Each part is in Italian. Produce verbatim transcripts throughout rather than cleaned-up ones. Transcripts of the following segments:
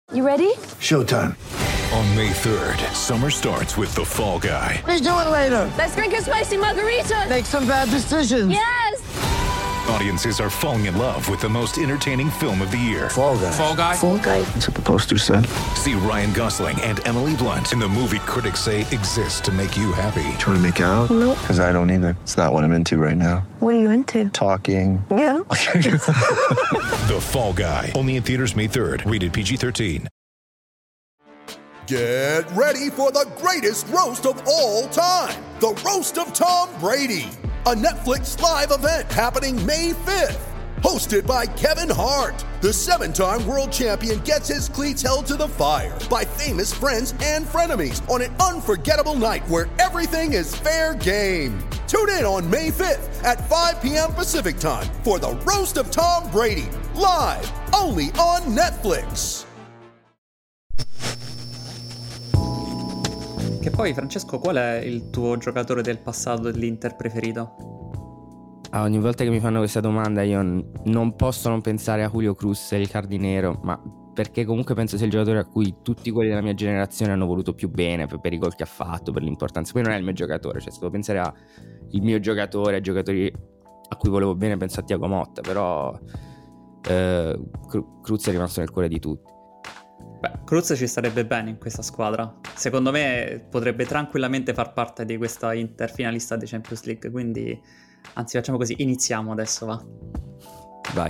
You ready? Showtime. On May third, summer starts with The Fall Guy. Let's do it later. Let's drink a spicy margarita. Make some bad decisions. Yes! Audiences are falling in love with the most entertaining film of the year. Fall Guy. Fall Guy? Fall Guy. That's what the poster said. See Ryan Gosling and Emily Blunt in the movie critics say exists to make you happy. Trying to make it out? Nope. Because I don't either. It's not what I'm into right now. What are you into? Talking. Yeah. The Fall Guy. Only in theaters May third. Rated P G thirteen. Get ready for the greatest roast of all time. The Roast of Tom Brady. A Netflix live event happening May fifth. Hosted by Kevin Hart. The seven-time world champion gets his cleats held to the fire by famous friends and frenemies on an unforgettable night where everything is fair game. Tune in on May fifth at five p.m. Pacific time for the Roast of Tom Brady. Live only on Netflix. Che poi, Francesco, qual è il tuo giocatore del passato dell'Inter preferito? Ah, ogni volta che mi fanno questa domanda io n- non posso non pensare a Julio Cruz e il Cardinero, ma perché comunque penso sia il giocatore a cui tutti quelli della mia generazione hanno voluto più bene per, per i gol che ha fatto, per l'importanza. Poi non è il mio giocatore, cioè se devo pensare a il mio giocatore, ai giocatori a cui volevo bene, penso a Thiago Motta, però eh, Cru- Cruz è rimasto nel cuore di tutti. Beh, Cruz ci starebbe bene in questa squadra. Secondo me potrebbe tranquillamente far parte di questa Inter finalista di Champions League. Quindi, anzi, facciamo così, iniziamo adesso, va. Vai.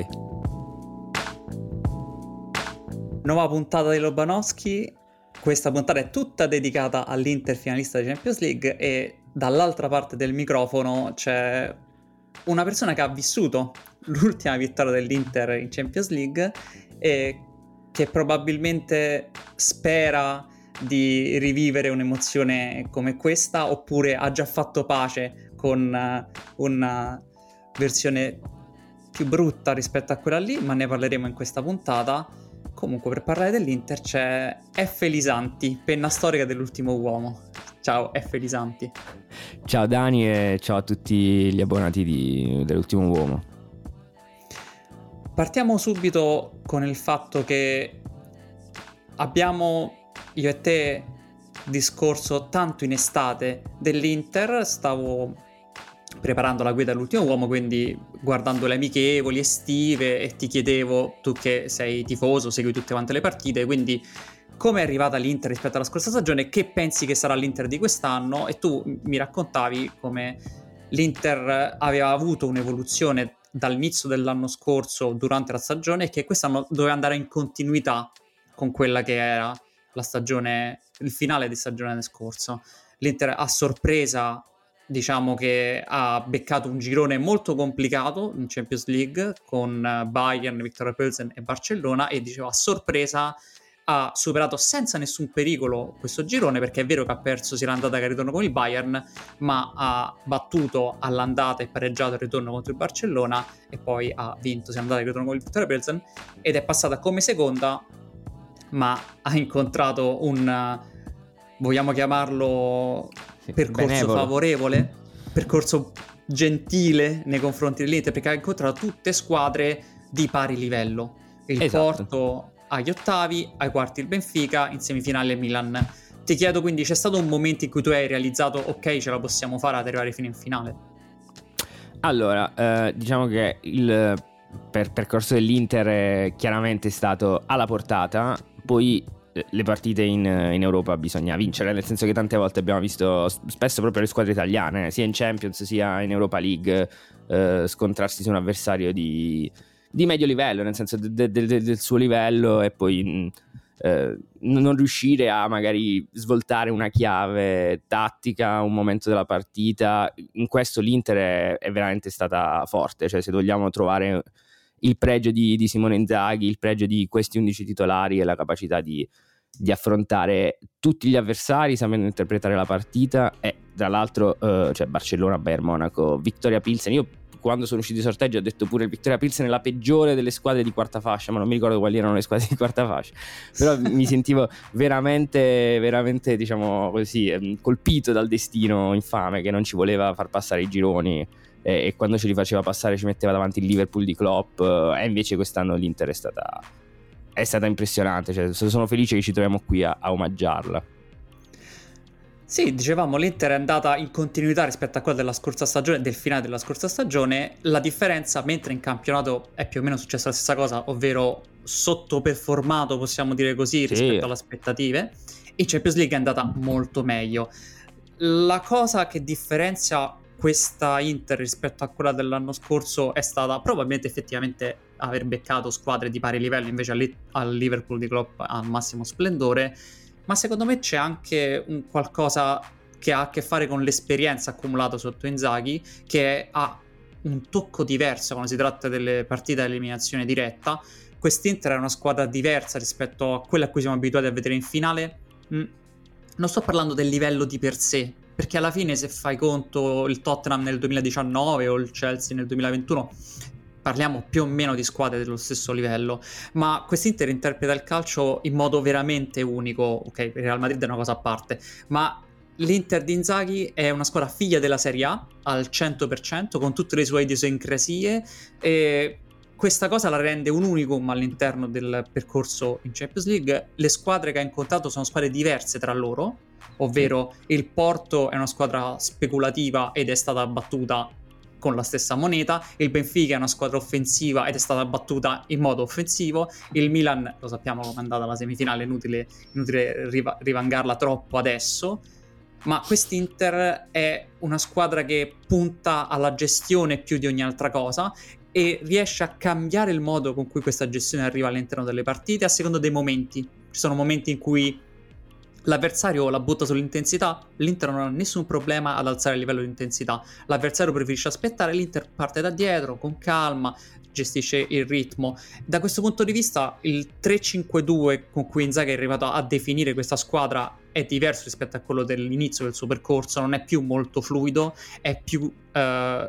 Nuova puntata di Lobanowski. Questa puntata è tutta dedicata all'Inter finalista di Champions League e dall'altra parte del microfono c'è una persona che ha vissuto l'ultima vittoria dell'Inter in Champions League e che probabilmente spera di rivivere un'emozione come questa, oppure ha già fatto pace con uh, una versione più brutta rispetto a quella lì, ma ne parleremo in questa puntata. Comunque, per parlare dell'Inter c'è F. Lisanti, penna storica dell'ultimo uomo. Ciao F. Lisanti. Ciao Dani e ciao a tutti gli abbonati di, dell'ultimo uomo. Partiamo subito con il fatto che abbiamo, io e te, discorso tanto in estate dell'Inter. Stavo preparando la guida all'ultimo uomo, quindi guardando le amichevoli estive, e ti chiedevo, tu che sei tifoso, segui tutte quante le partite, quindi come è arrivata l'Inter rispetto alla scorsa stagione, che pensi che sarà l'Inter di quest'anno, e tu mi raccontavi come l'Inter aveva avuto un'evoluzione dall'inizio dell'anno scorso durante la stagione e che quest'anno doveva andare in continuità con quella che era la stagione, il finale di stagione l'anno scorso. L'Inter a sorpresa, diciamo che ha beccato un girone molto complicato in Champions League con Bayern, Viktoria Plzen e Barcellona, e dicevo a sorpresa ha superato senza nessun pericolo questo girone, perché è vero che ha perso sia l'andata che il ritorno con il Bayern, ma ha battuto all'andata e pareggiato il ritorno contro il Barcellona, e poi ha vinto sia l'andata che il ritorno con il Viktoria Plzen, ed è passata come seconda, ma ha incontrato un, vogliamo chiamarlo, sì, percorso benevolo. favorevole, percorso gentile nei confronti dell'Inter, perché ha incontrato tutte squadre di pari livello. Il esatto. Porto agli ottavi, ai quarti il Benfica, in semifinale il Milan. Ti chiedo quindi, c'è stato un momento in cui tu hai realizzato ok, ce la possiamo fare ad arrivare fino in finale? Allora, eh, diciamo che il per percorso dell'Inter è chiaramente stato alla portata, poi le partite in, in Europa bisogna vincere, nel senso che tante volte abbiamo visto spesso proprio le squadre italiane, sia in Champions sia in Europa League, eh, scontrarsi su un avversario di di medio livello, nel senso de- de- de- del suo livello, e poi eh, non riuscire a magari svoltare una chiave tattica, un momento della partita. In questo l'Inter è, è veramente stata forte, cioè se vogliamo trovare il pregio di, di Simone Inzaghi, il pregio di questi undici titolari, e la capacità di, di affrontare tutti gli avversari sapendo interpretare la partita, e tra l'altro eh, cioè Barcellona, Bayern Monaco, Viktoria Pilsen. Io quando sono usciti i sorteggi ho detto pure il Viktoria Pilsen è la peggiore delle squadre di quarta fascia, ma non mi ricordo quali erano le squadre di quarta fascia, però mi sentivo veramente veramente diciamo così colpito dal destino infame che non ci voleva far passare i gironi, e, e quando ce li faceva passare ci metteva davanti il Liverpool di Klopp, e invece quest'anno l'Inter è stata è stata impressionante, cioè, sono felice che ci troviamo qui a, a omaggiarla. Sì, dicevamo, l'Inter è andata in continuità rispetto a quella della scorsa stagione, del finale della scorsa stagione. La differenza, mentre in campionato è più o meno successa la stessa cosa, ovvero sottoperformato, possiamo dire così, Sì. rispetto alle aspettative, in Champions League è andata molto meglio. La cosa che differenzia questa Inter rispetto a quella dell'anno scorso è stata probabilmente effettivamente aver beccato squadre di pari livello invece al, al Liverpool di Klopp al massimo splendore, ma secondo me c'è anche un qualcosa che ha a che fare con l'esperienza accumulata sotto Inzaghi, che ha un tocco diverso quando si tratta delle partite a eliminazione diretta. Quest'Inter è una squadra diversa rispetto a quella a cui siamo abituati a vedere in finale. Mm. Non sto parlando del livello di per sé, perché alla fine se fai conto il Tottenham nel duemiladiciannove o il Chelsea nel duemilaventuno parliamo più o meno di squadre dello stesso livello, ma quest'Inter interpreta il calcio in modo veramente unico. Ok, il Real Madrid è una cosa a parte, ma l'Inter di Inzaghi è una squadra figlia della Serie A al cento per cento, con tutte le sue idiosincrasie, e questa cosa la rende un unicum all'interno del percorso in Champions League. Le squadre che ha incontrato sono squadre diverse tra loro, ovvero il Porto è una squadra speculativa ed è stata battuta con la stessa moneta, il Benfica è una squadra offensiva ed è stata battuta in modo offensivo, il Milan lo sappiamo come è andata alla semifinale, inutile, inutile riva- rivangarla troppo adesso, ma quest'Inter è una squadra che punta alla gestione più di ogni altra cosa e riesce a cambiare il modo con cui questa gestione arriva all'interno delle partite a seconda dei momenti. Ci sono momenti in cui l'avversario la butta sull'intensità, l'Inter non ha nessun problema ad alzare il livello di intensità, l'avversario preferisce aspettare, l'Inter parte da dietro con calma, gestisce il ritmo. Da questo punto di vista il tre cinque due con cui Inzaghi è arrivato a definire questa squadra è diverso rispetto a quello dell'inizio del suo percorso, non è più molto fluido, è più eh,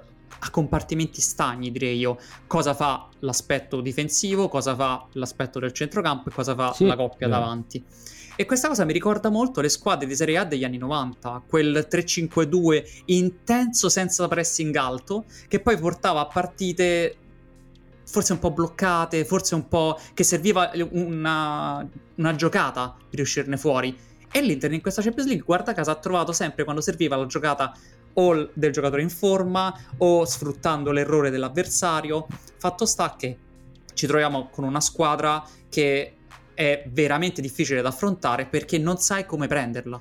a compartimenti stagni, direi io. Cosa fa l'aspetto difensivo, cosa fa l'aspetto del centrocampo e cosa fa sì, la coppia eh. davanti. E questa cosa mi ricorda molto le squadre di Serie A degli anni novanta, quel tre cinque due intenso senza pressing alto, che poi portava a partite forse un po' bloccate, forse un po' che serviva una, una giocata per uscirne fuori. E l'Inter in questa Champions League, guarda caso, ha trovato sempre quando serviva la giocata o del giocatore in forma o sfruttando l'errore dell'avversario. Fatto sta che ci troviamo con una squadra che è veramente difficile da affrontare perché non sai come prenderla.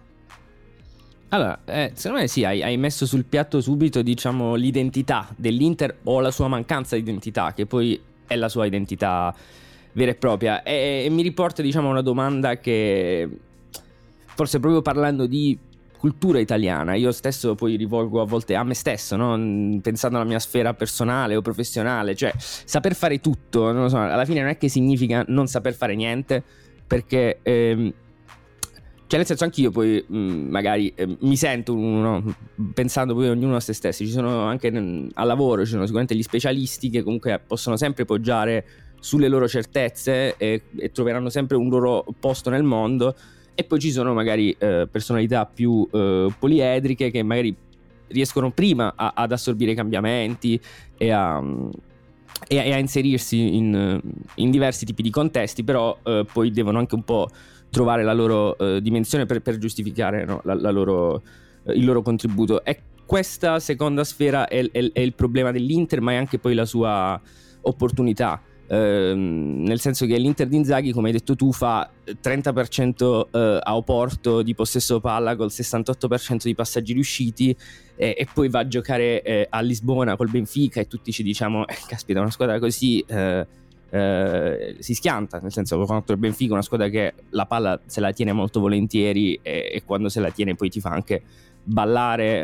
Allora, eh, secondo me sì, hai, hai messo sul piatto subito, diciamo, l'identità dell'Inter o la sua mancanza di identità, che poi è la sua identità vera e propria. E, e mi riporta, diciamo, una domanda che forse proprio parlando di cultura italiana, io stesso poi rivolgo a volte a me stesso, no? Pensando alla mia sfera personale o professionale, cioè saper fare tutto, non lo so, alla fine non è che significa non saper fare niente, perché ehm, cioè nel senso anch'io poi mh, magari eh, mi sento uno, pensando poi ognuno a se stessi, ci sono anche mh, al lavoro ci sono sicuramente gli specialisti che comunque possono sempre poggiare sulle loro certezze e, e troveranno sempre un loro posto nel mondo. E poi ci sono magari eh, personalità più eh, poliedriche che magari riescono prima a, ad assorbire i cambiamenti e a, e a, e a inserirsi in, in diversi tipi di contesti, però eh, poi devono anche un po' trovare la loro eh, dimensione per, per giustificare, no, la, la loro, eh, il loro contributo. E questa seconda sfera è, è, è il problema dell'Inter, ma è anche poi la sua opportunità. Uh, nel senso che l'Inter di Inzaghi, come hai detto tu, fa trenta per cento uh, a Oporto di possesso palla col sessantotto per cento di passaggi riusciti e, e poi va a giocare eh, a Lisbona col Benfica e tutti ci diciamo eh, caspita, una squadra così eh, eh, si schianta, nel senso che contro il Benfica una squadra che la palla se la tiene molto volentieri e, e quando se la tiene poi ti fa anche ballare.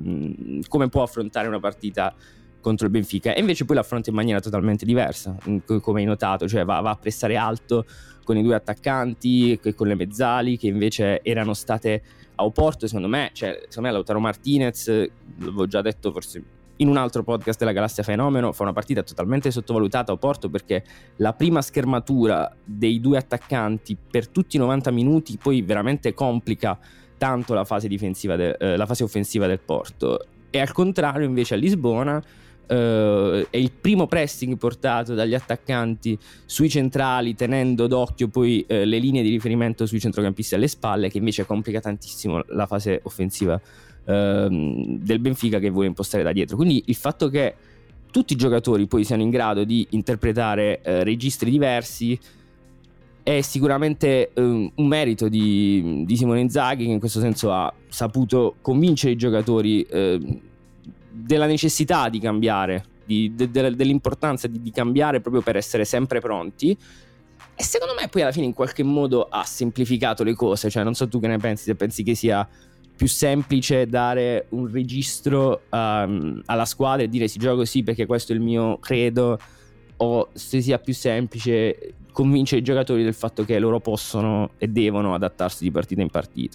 Eh, come può affrontare una partita contro il Benfica? E invece poi l'affronta in maniera totalmente diversa, come hai notato, cioè va, va a pressare alto con i due attaccanti e con le mezzali che invece erano state a Oporto. Secondo me, cioè, secondo me Lautaro Martinez, l'avevo già detto forse in un altro podcast della Galassia Fenomeno, fa una partita totalmente sottovalutata a Oporto, perché la prima schermatura dei due attaccanti per tutti i novanta minuti poi veramente complica tanto la fase difensiva de, eh, la fase offensiva del Porto. E al contrario invece a Lisbona Uh, è il primo pressing portato dagli attaccanti sui centrali, tenendo d'occhio poi uh, le linee di riferimento sui centrocampisti alle spalle, che invece complica tantissimo la fase offensiva uh, del Benfica, che vuole impostare da dietro. Quindi il fatto che tutti i giocatori poi siano in grado di interpretare uh, registri diversi è sicuramente uh, un merito di, di Simone Inzaghi, che in questo senso ha saputo convincere i giocatori uh, della necessità di cambiare, di, de, de, dell'importanza di, di cambiare proprio per essere sempre pronti. E secondo me poi alla fine in qualche modo ha semplificato le cose. Cioè, non so tu che ne pensi, se pensi che sia più semplice dare un registro um, alla squadra e dire si gioca così perché questo è il mio credo, o se sia più semplice convincere i giocatori del fatto che loro possono e devono adattarsi di partita in partita.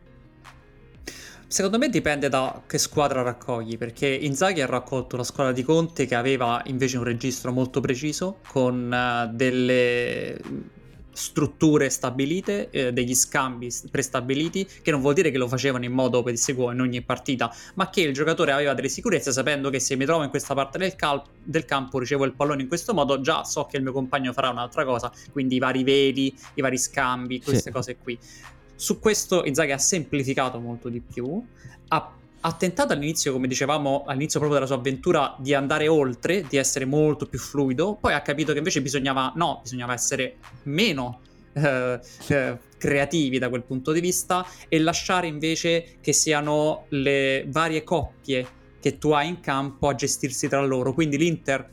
Secondo me dipende da che squadra raccogli, perché Inzaghi ha raccolto la squadra di Conte, che aveva invece un registro molto preciso, con uh, delle strutture stabilite, eh, degli scambi prestabiliti, che non vuol dire che lo facevano in modo pedissequo in ogni partita, ma che il giocatore aveva delle sicurezze, sapendo che se mi trovo in questa parte del, cal- del campo, ricevo il pallone in questo modo, già so che il mio compagno farà un'altra cosa, quindi i vari veli, i vari scambi, queste sì. cose qui. Su questo Inzaghi ha semplificato molto di più, ha, ha tentato all'inizio, come dicevamo, all'inizio proprio della sua avventura, di andare oltre, di essere molto più fluido, poi ha capito che invece bisognava, no, bisognava essere meno eh, eh, creativi da quel punto di vista e lasciare invece che siano le varie coppie che tu hai in campo a gestirsi tra loro. Quindi l'Inter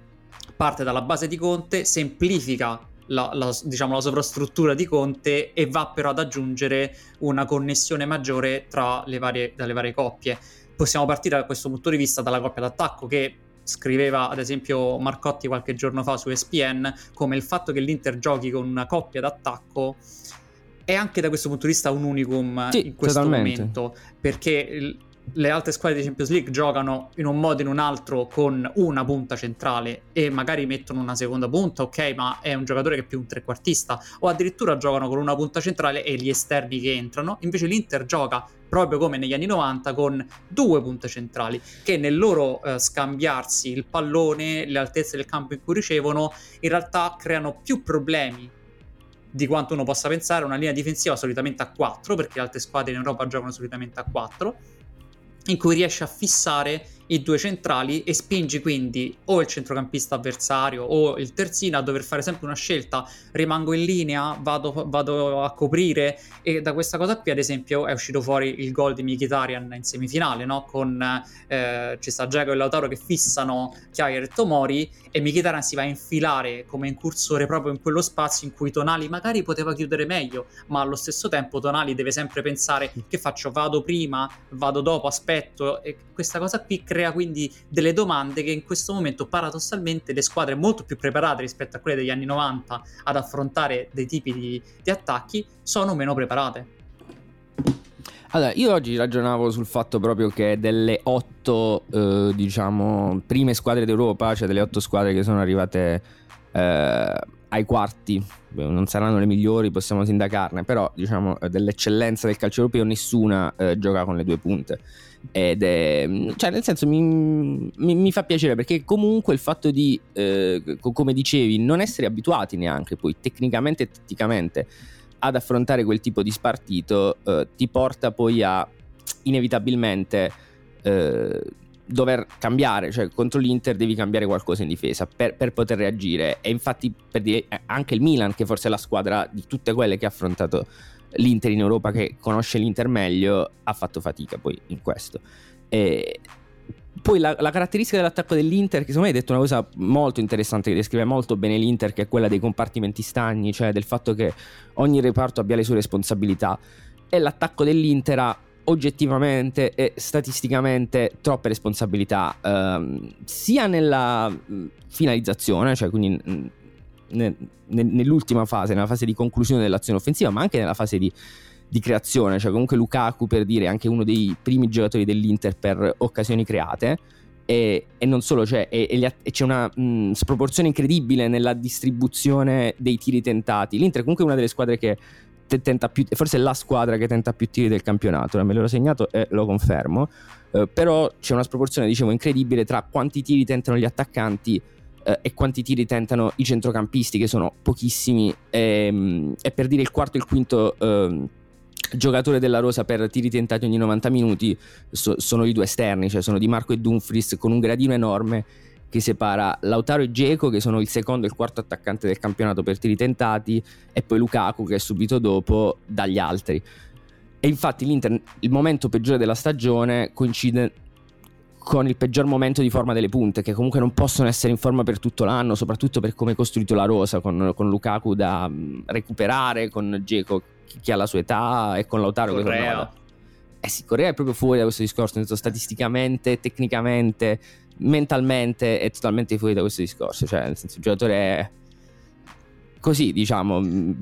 parte dalla base di Conte, semplifica La, la, diciamo la sovrastruttura di Conte e va però ad aggiungere una connessione maggiore tra le varie, dalle varie coppie. Possiamo partire da questo punto di vista dalla coppia d'attacco, che scriveva ad esempio Marcotti qualche giorno fa su E S P N, come il fatto che l'Inter giochi con una coppia d'attacco è anche da questo punto di vista un unicum sì, in questo totalmente. momento, perché il, le altre squadre di Champions League giocano in un modo o in un altro con una punta centrale e magari mettono una seconda punta, ok, ma è un giocatore che è più un trequartista, o addirittura giocano con una punta centrale e gli esterni che entrano. Invece l'Inter gioca proprio come negli anni novanta con due punte centrali che nel loro eh, scambiarsi il pallone, le altezze del campo in cui ricevono, in realtà creano più problemi di quanto uno possa pensare. Una linea difensiva solitamente a quattro, perché le altre squadre in Europa giocano solitamente a quattro, in cui riesci a fissare i due centrali e spingi quindi o il centrocampista avversario o il terzino a dover fare sempre una scelta: rimango in linea, vado, vado a coprire. E da questa cosa qui ad esempio è uscito fuori il gol di Mkhitaryan in semifinale, no? Con eh, ci sta Dzeko e Lautaro che fissano Kjaer e Tomori e Mkhitaryan si va a infilare come incursore proprio in quello spazio in cui Tonali magari poteva chiudere meglio, ma allo stesso tempo Tonali deve sempre pensare: che faccio, vado prima, vado dopo, aspetto. E questa cosa qui crea quindi delle domande che in questo momento paradossalmente le squadre molto più preparate rispetto a quelle degli anni novanta ad affrontare dei tipi di, di attacchi sono meno preparate. Allora, io oggi ragionavo sul fatto proprio che delle otto eh, diciamo prime squadre d'Europa, cioè delle otto squadre che sono arrivate eh, ai quarti, non saranno le migliori, possiamo sindacarne, però diciamo dell'eccellenza del calcio europeo nessuna eh, gioca con le due punte. Ed è, cioè nel senso mi, mi, mi fa piacere, perché comunque il fatto di eh, come dicevi non essere abituati neanche poi tecnicamente e tatticamente ad affrontare quel tipo di spartito eh, ti porta poi a inevitabilmente eh, dover cambiare, cioè contro l'Inter devi cambiare qualcosa in difesa per, per poter reagire. E infatti per dire, anche il Milan, che forse è la squadra di tutte quelle che ha affrontato l'Inter in Europa, che conosce l'Inter meglio, ha fatto fatica poi in questo. E poi la, la caratteristica dell'attacco dell'Inter, che secondo me hai detto una cosa molto interessante che descrive molto bene l'Inter, che è quella dei compartimenti stagni, cioè del fatto che ogni reparto abbia le sue responsabilità, e l'attacco dell'Inter ha oggettivamente e statisticamente troppe responsabilità, ehm, sia nella finalizzazione, cioè quindi mh, ne, ne, nell'ultima fase, nella fase di conclusione dell'azione offensiva, ma anche nella fase di, di creazione. Cioè comunque Lukaku, per dire, è anche uno dei primi giocatori dell'Inter per occasioni create, e, e non solo, cioè e, e, e c'è una mh, sproporzione incredibile nella distribuzione dei tiri tentati. L'Inter comunque è una delle squadre che te- tenta più, forse è la squadra che tenta più tiri del campionato, me l'ero segnato e lo confermo. Uh, però c'è una sproporzione, dicevo, incredibile tra quanti tiri tentano gli attaccanti uh, e quanti tiri tentano i centrocampisti, che sono pochissimi, e, um, e per dire il quarto e il quinto uh, giocatore della rosa per tiri tentati ogni novanta minuti so- sono i due esterni, cioè sono Di Marco e Dumfries, con un gradino enorme che separa Lautaro e Dzeko, che sono il secondo e il quarto attaccante del campionato per tiri tentati, e poi Lukaku, che è subito dopo, dagli altri. E infatti l'Inter, il momento peggiore della stagione coincide con il peggior momento di forma delle punte, che comunque non possono essere in forma per tutto l'anno, soprattutto per come è costruito la rosa, con, con Lukaku da recuperare, con Dzeko che ha la sua età e con Lautaro Correa. che torna. Eh sì, Correa è proprio fuori da questo discorso, nel senso, statisticamente, tecnicamente, mentalmente è totalmente fuori da questo discorso, cioè nel senso il giocatore è così, diciamo,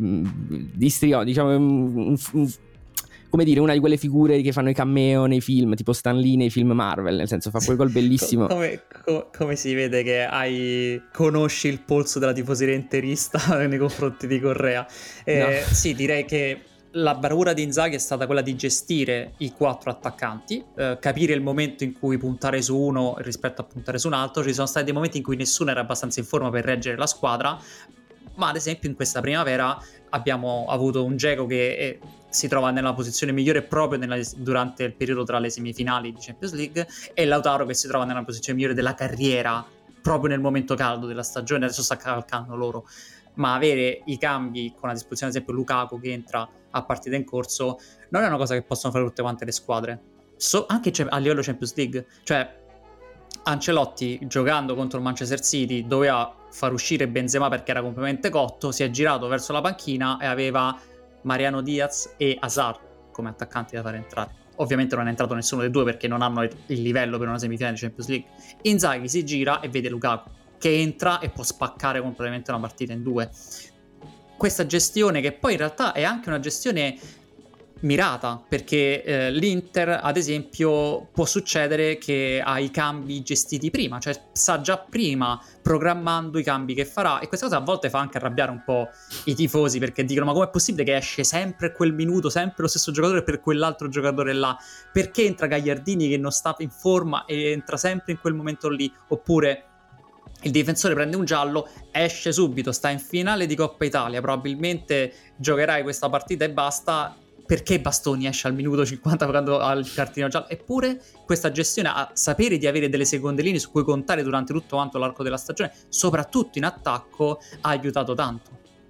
distrio, diciamo un, un, come dire, una di quelle figure che fanno i cameo nei film, tipo Stan Lee nei film Marvel, nel senso fa quel gol bellissimo. Come, come, come si vede che hai conosci il polso della tifoseria interista nei confronti di Correa. Eh, no. Sì, direi che la bravura di Inzaghi è stata quella di gestire i quattro attaccanti, eh, capire il momento in cui puntare su uno rispetto a puntare su un altro. Ci sono stati dei momenti in cui nessuno era abbastanza in forma per reggere la squadra, ma ad esempio in questa primavera abbiamo avuto un Dzeko che è, si trova nella posizione migliore proprio nella, durante il periodo tra le semifinali di Champions League, e Lautaro che si trova nella posizione migliore della carriera proprio nel momento caldo della stagione. Adesso sta cavalcando loro, ma avere i cambi con a disposizione ad esempio Lukaku che entra a partita in corso non è una cosa che possono fare tutte quante le squadre, so, anche a livello Champions League. Cioè Ancelotti, giocando contro il Manchester City, doveva far uscire Benzema perché era completamente cotto, si è girato verso la panchina e aveva Mariano Diaz e Hazard come attaccanti da fare entrare. Ovviamente non è entrato nessuno dei due perché non hanno il livello per una semifinale di Champions League. Inzaghi si gira e vede Lukaku che entra e può spaccare completamente una partita in due. Questa gestione, che poi in realtà è anche una gestione mirata, perché eh, l'Inter ad esempio può succedere che ha i cambi gestiti prima, cioè sa già prima programmando i cambi che farà, e questa cosa a volte fa anche arrabbiare un po' i tifosi, perché dicono: ma com'è possibile che esce sempre quel minuto, sempre lo stesso giocatore per quell'altro giocatore là? Perché entra Gagliardini che non sta in forma e entra sempre in quel momento lì? Oppure il difensore prende un giallo, esce subito, sta in finale di Coppa Italia, probabilmente giocherai questa partita e basta. Perché Bastoni esce al minuto cinquanta quando ha il cartino giallo? Eppure questa gestione, a sapere di avere delle seconde linee su cui contare durante tutto quanto l'arco della stagione, soprattutto in attacco, ha aiutato tanto.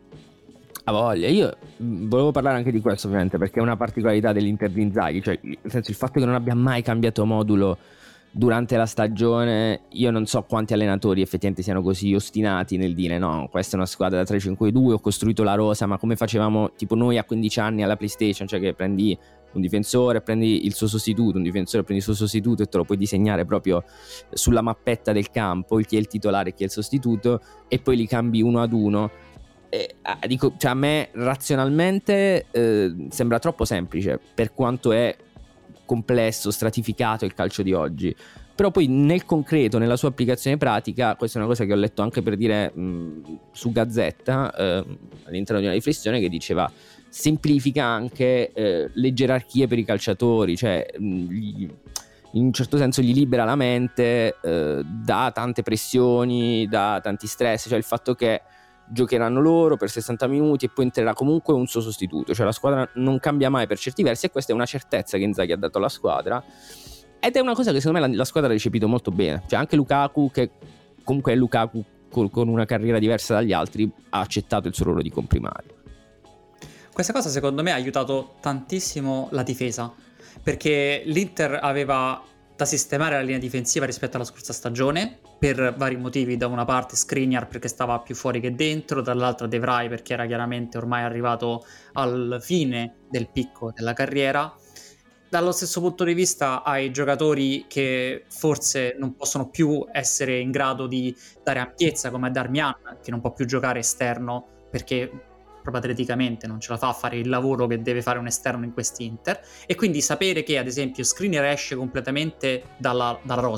A voglia. Io volevo parlare anche di questo, ovviamente, perché è una particolarità dell'Inter di Inzaghi, cioè nel senso il fatto che non abbia mai cambiato modulo durante la stagione. Io non so quanti allenatori effettivamente siano così ostinati nel dire: no, questa è una squadra da tre cinque due, ho costruito la rosa, ma come facevamo tipo noi a quindici anni alla PlayStation, cioè che prendi un difensore, prendi il suo sostituto, un difensore prendi il suo sostituto e te lo puoi disegnare proprio sulla mappetta del campo, chi è il titolare e chi è il sostituto, e poi li cambi uno ad uno. E, ah, dico, cioè a me razionalmente eh, sembra troppo semplice per quanto è complesso, stratificato il calcio di oggi, però poi nel concreto, nella sua applicazione pratica, questa è una cosa che ho letto anche per dire mh, su Gazzetta eh, all'interno di una riflessione che diceva: semplifica anche eh, le gerarchie per i calciatori, cioè mh, gli, in un certo senso gli libera la mente eh, da tante pressioni, da tanti stress, cioè il fatto che giocheranno loro per sessanta minuti e poi entrerà comunque un suo sostituto, cioè la squadra non cambia mai per certi versi, e questa è una certezza che Inzaghi ha dato alla squadra, ed è una cosa che secondo me la, la squadra ha recepito molto bene. Cioè anche Lukaku, che comunque è Lukaku con, con una carriera diversa dagli altri, ha accettato il suo ruolo di comprimario. Questa cosa secondo me ha aiutato tantissimo la difesa, perché l'Inter aveva da sistemare la linea difensiva rispetto alla scorsa stagione per vari motivi: da una parte Skriniar perché stava più fuori che dentro, dall'altra De Vrij perché era chiaramente ormai arrivato al fine del picco della carriera. Dallo stesso punto di vista hai giocatori che forse non possono più essere in grado di dare ampiezza, come Darmian, che non può più giocare esterno perché proprio atleticamente non ce la fa a fare il lavoro che deve fare un esterno in quest'Inter, e quindi sapere che ad esempio Skriniar esce completamente dalla, dalla rosa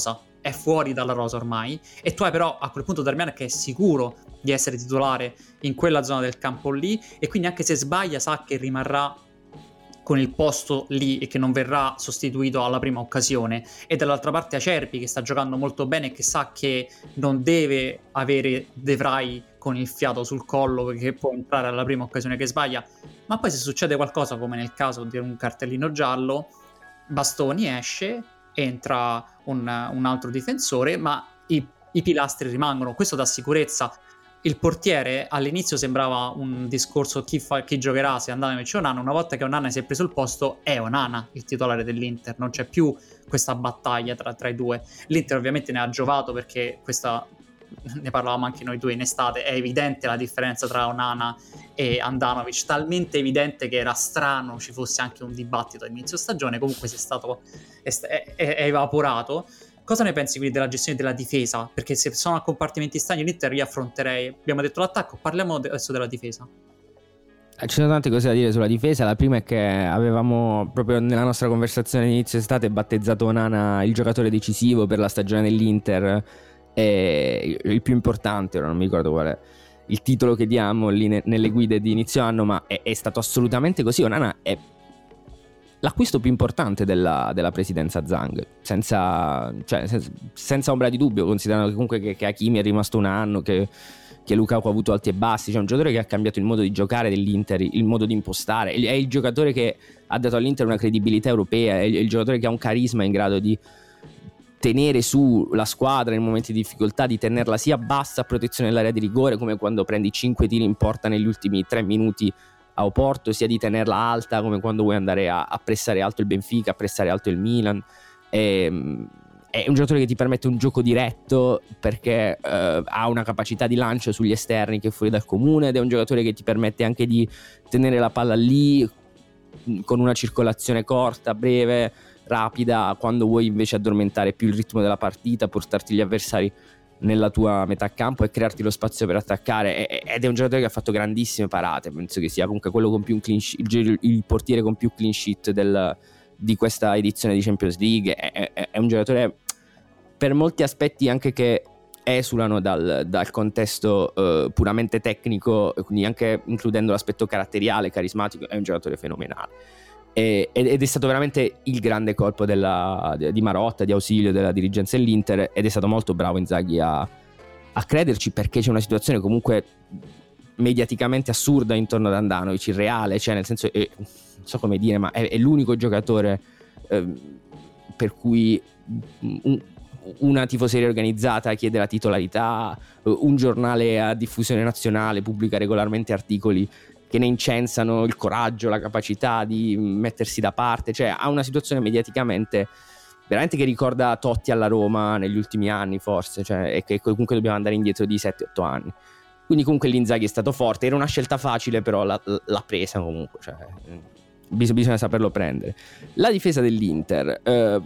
è fuori dalla rosa ormai, e tu hai però a quel punto Darmian che è sicuro di essere titolare in quella zona del campo lì, e quindi anche se sbaglia sa che rimarrà con il posto lì e che non verrà sostituito alla prima occasione. E dall'altra parte Acerbi che sta giocando molto bene e che sa che non deve avere De Vrij con il fiato sul collo perché può entrare alla prima occasione che sbaglia, ma poi se succede qualcosa come nel caso di un cartellino giallo, Bastoni esce, entra un, un altro difensore, ma i, i pilastri rimangono. Questo dà sicurezza. Il portiere all'inizio sembrava un discorso chi, fa, chi giocherà se Handanovic o Onana. Una volta che Onana si è preso il posto, è Onana il titolare dell'Inter, non c'è più questa battaglia tra, tra i due. L'Inter ovviamente ne ha giovato perché questa, ne parlavamo anche noi due in estate, è evidente la differenza tra Onana e Handanovic, talmente evidente che era strano ci fosse anche un dibattito all'inizio stagione. Comunque si è stato è, è, è evaporato. Cosa ne pensi quindi della gestione della difesa? Perché se sono a compartimenti stagni l'Inter io affronterei, abbiamo detto l'attacco, parliamo adesso della difesa. Ci sono tante cose da dire sulla difesa. La prima è che avevamo proprio nella nostra conversazione all'inizio estate battezzato Onana il giocatore decisivo per la stagione dell'Inter, e il più importante, ora non mi ricordo qual è il titolo che diamo lì ne, nelle guide di inizio anno, ma è, è stato assolutamente così. Onana è l'acquisto più importante della, della presidenza Zhang, senza, cioè, senza, senza ombra di dubbio, considerando che comunque che, che Hakimi è rimasto un anno, che, che Lukaku ha avuto alti e bassi. Cioè un giocatore che ha cambiato il modo di giocare dell'Inter, il modo di impostare, è il giocatore che ha dato all'Inter una credibilità europea, è il, è il giocatore che ha un carisma in grado di tenere su la squadra in momenti di difficoltà, di tenerla sia bassa a protezione dell'area di rigore, come quando prendi cinque tiri in porta negli ultimi tre minuti a Oporto, sia di tenerla alta come quando vuoi andare a, a pressare alto il Benfica, a pressare alto il Milan. È, è un giocatore che ti permette un gioco diretto perché eh, ha una capacità di lancio sugli esterni che è fuori dal comune, ed è un giocatore che ti permette anche di tenere la palla lì con una circolazione corta, breve, rapida, quando vuoi invece addormentare più il ritmo della partita, portarti gli avversari nella tua metà campo e crearti lo spazio per attaccare. Ed è un giocatore che ha fatto grandissime parate, penso che sia comunque quello con più clean sheet, il, il portiere con più clean sheet del, di questa edizione di Champions League. È, è, è un giocatore per molti aspetti anche che esulano dal, dal contesto uh, puramente tecnico, quindi anche includendo l'aspetto caratteriale, carismatico, è un giocatore fenomenale. Ed è stato veramente il grande colpo della, di Marotta, di ausilio della dirigenza dell'Inter, ed è stato molto bravo Inzaghi a, a crederci, perché c'è una situazione comunque mediaticamente assurda intorno ad Handanovic, irreale, cioè nel senso, è, non so come dire, ma è, è l'unico giocatore eh, per cui un, una tifoseria organizzata chiede la titolarità, un giornale a diffusione nazionale pubblica regolarmente articoli che ne incensano il coraggio, la capacità di mettersi da parte. Cioè ha una situazione mediaticamente veramente che ricorda Totti alla Roma negli ultimi anni forse, cioè, e che comunque dobbiamo andare indietro di sette otto anni. Quindi comunque l'Inzaghi è stato forte, era una scelta facile però l'ha, l'ha presa comunque, cioè, bisogna, bisogna saperlo prendere. La difesa dell'Inter, eh,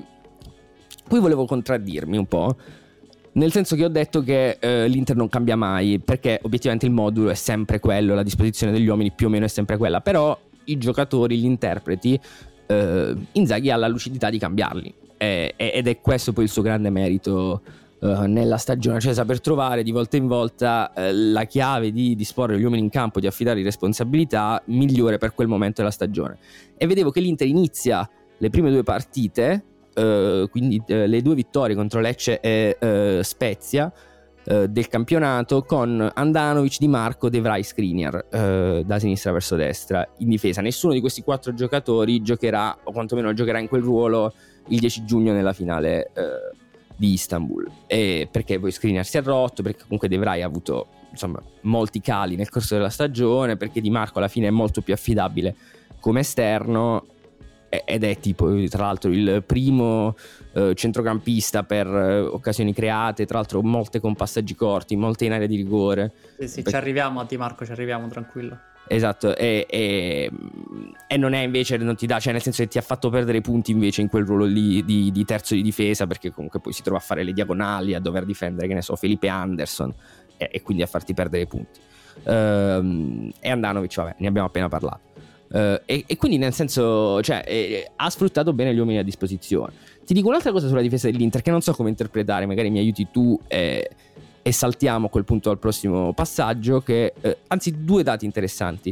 qui volevo contraddirmi un po', nel senso che ho detto che eh, l'Inter non cambia mai, perché obiettivamente il modulo è sempre quello, la disposizione degli uomini più o meno è sempre quella, però i giocatori, gli interpreti, eh, Inzaghi ha la lucidità di cambiarli, eh, ed è questo poi il suo grande merito eh, nella stagione, cioè saper trovare di volta in volta eh, la chiave di disporre gli uomini in campo, di affidare responsabilità migliore per quel momento della stagione. E vedevo che l'Inter inizia le prime due partite, Uh, quindi uh, le due vittorie contro Lecce e uh, Spezia uh, del campionato, con Handanovic, Di Marco, De Vrij, Skriniar uh, da sinistra verso destra in difesa. Nessuno di questi quattro giocatori giocherà, o quantomeno giocherà in quel ruolo, il dieci giugno nella finale uh, di Istanbul, e perché poi Skriniar si è rotto, perché comunque De Vrij ha avuto insomma molti cali nel corso della stagione, perché Di Marco alla fine è molto più affidabile come esterno, ed è tipo tra l'altro il primo eh, centrocampista per eh, occasioni create, tra l'altro molte con passaggi corti, molte in area di rigore. Sì, sì, per... ci arriviamo a Di Marco, ci arriviamo, tranquillo. Esatto, e, e, e non è invece, non ti dà, cioè nel senso che ti ha fatto perdere punti invece in quel ruolo lì di, di terzo di difesa, perché comunque poi si trova a fare le diagonali, a dover difendere, che ne so, Felipe Anderson, e, e quindi a farti perdere punti. Ehm, e Handanovic, vabbè, ne abbiamo appena parlato. Uh, e, e quindi nel senso, cioè, eh, ha sfruttato bene gli uomini a disposizione. Ti dico un'altra cosa sulla difesa dell'Inter che non so come interpretare, magari mi aiuti tu e, e saltiamo a quel punto al prossimo passaggio, che eh, anzi due dati interessanti.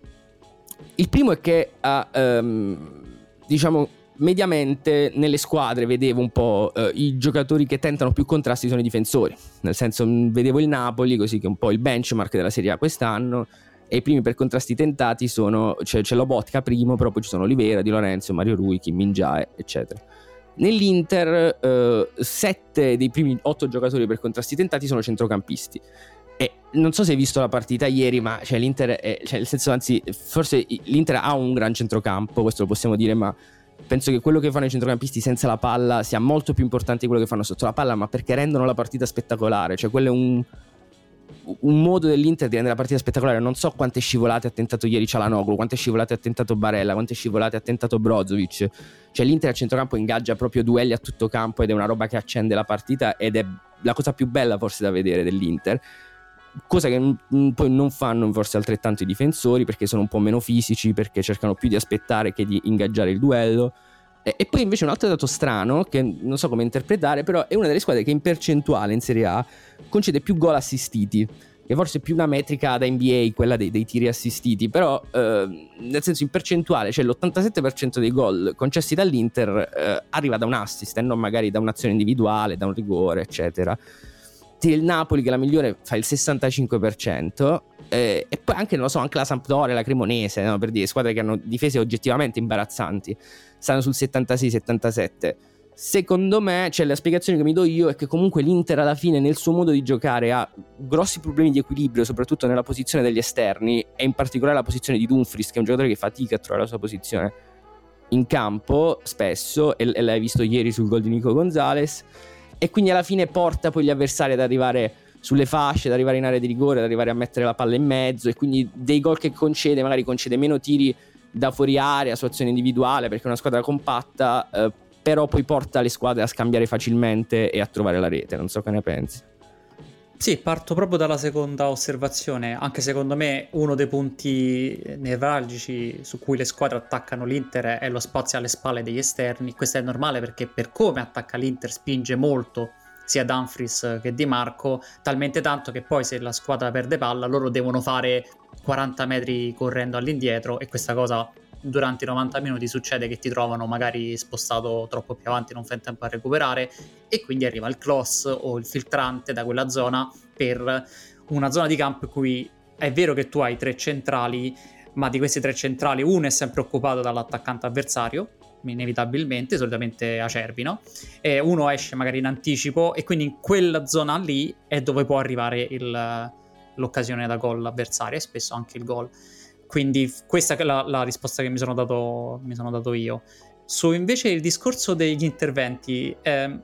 Il primo è che ha, um, diciamo, mediamente nelle squadre vedevo un po' uh, i giocatori che tentano più contrasti sono i difensori, nel senso vedevo il Napoli, così che è un po' il benchmark della Serie A quest'anno, e i primi per contrasti tentati sono, cioè, c'è Lobotka primo, però poi ci sono Olivera, Di Lorenzo, Mario Rui, Kim Min-jae, eccetera. Nell'Inter eh, sette dei primi otto giocatori per contrasti tentati sono centrocampisti. E non so se hai visto la partita ieri, ma cioè, l'Inter è, cioè, nel senso, anzi, forse l'Inter ha un gran centrocampo, questo lo possiamo dire, ma penso che quello che fanno i centrocampisti senza la palla sia molto più importante di quello che fanno sotto la palla, ma perché rendono la partita spettacolare. Cioè, quello è un un modo dell'Inter di rendere la partita spettacolare. Non so quante scivolate ha tentato ieri Çalhanoğlu, quante scivolate ha tentato Barella, quante scivolate ha tentato Brozovic. Cioè l'Inter a centrocampo ingaggia proprio duelli a tutto campo ed è una roba che accende la partita ed è la cosa più bella forse da vedere dell'Inter, cosa che m- poi non fanno forse altrettanto i difensori, perché sono un po' meno fisici, perché cercano più di aspettare che di ingaggiare il duello. E, e poi invece un altro dato strano che non so come interpretare, però è una delle squadre che in percentuale in Serie A concede più gol assistiti, che forse è più una metrica da N B A, quella dei, dei tiri assistiti, però eh, nel senso in percentuale, cioè l'ottantasette per cento dei gol concessi dall'Inter eh, arriva da un assist e non magari da un'azione individuale, da un rigore, eccetera. Il Napoli, che è la migliore, fa il sessantacinque per cento, eh, e poi anche, non lo so, anche la Sampdoria, la Cremonese, no, per dire, squadre che hanno difese oggettivamente imbarazzanti, stanno sul settantasei settantasette. Secondo me, cioè, la spiegazione che mi do io è che comunque l'Inter alla fine nel suo modo di giocare ha grossi problemi di equilibrio, soprattutto nella posizione degli esterni, e in particolare la posizione di Dumfries, che è un giocatore che fatica a trovare la sua posizione in campo spesso, e, e l'hai visto ieri sul gol di Nico Gonzalez, e quindi alla fine porta poi gli avversari ad arrivare sulle fasce, ad arrivare in area di rigore, ad arrivare a mettere la palla in mezzo, e quindi dei gol che concede, magari concede meno tiri da fuori area su azione individuale, perché è una squadra compatta, eh, però poi porta le squadre a scambiare facilmente e a trovare la rete. Non so che ne pensi. Sì, parto proprio dalla seconda osservazione. Anche secondo me uno dei punti nevralgici su cui le squadre attaccano l'Inter è lo spazio alle spalle degli esterni. Questo è normale perché per come attacca l'Inter spinge molto sia Dumfries che Di Marco, talmente tanto che poi se la squadra perde palla loro devono fare quaranta metri correndo all'indietro, e questa cosa durante i novanta minuti succede che ti trovano magari spostato troppo più avanti, non fai in tempo a recuperare, e quindi arriva il cross o il filtrante da quella zona, per una zona di campo in cui è vero che tu hai tre centrali, ma di questi tre centrali uno è sempre occupato dall'attaccante avversario, inevitabilmente, solitamente Acerbi, no? E uno esce magari in anticipo, e quindi in quella zona lì è dove può arrivare il, l'occasione da gol avversaria, e spesso anche il gol. Quindi questa è la, la risposta che mi sono dato, mi sono dato io. Su invece il discorso degli interventi, eh,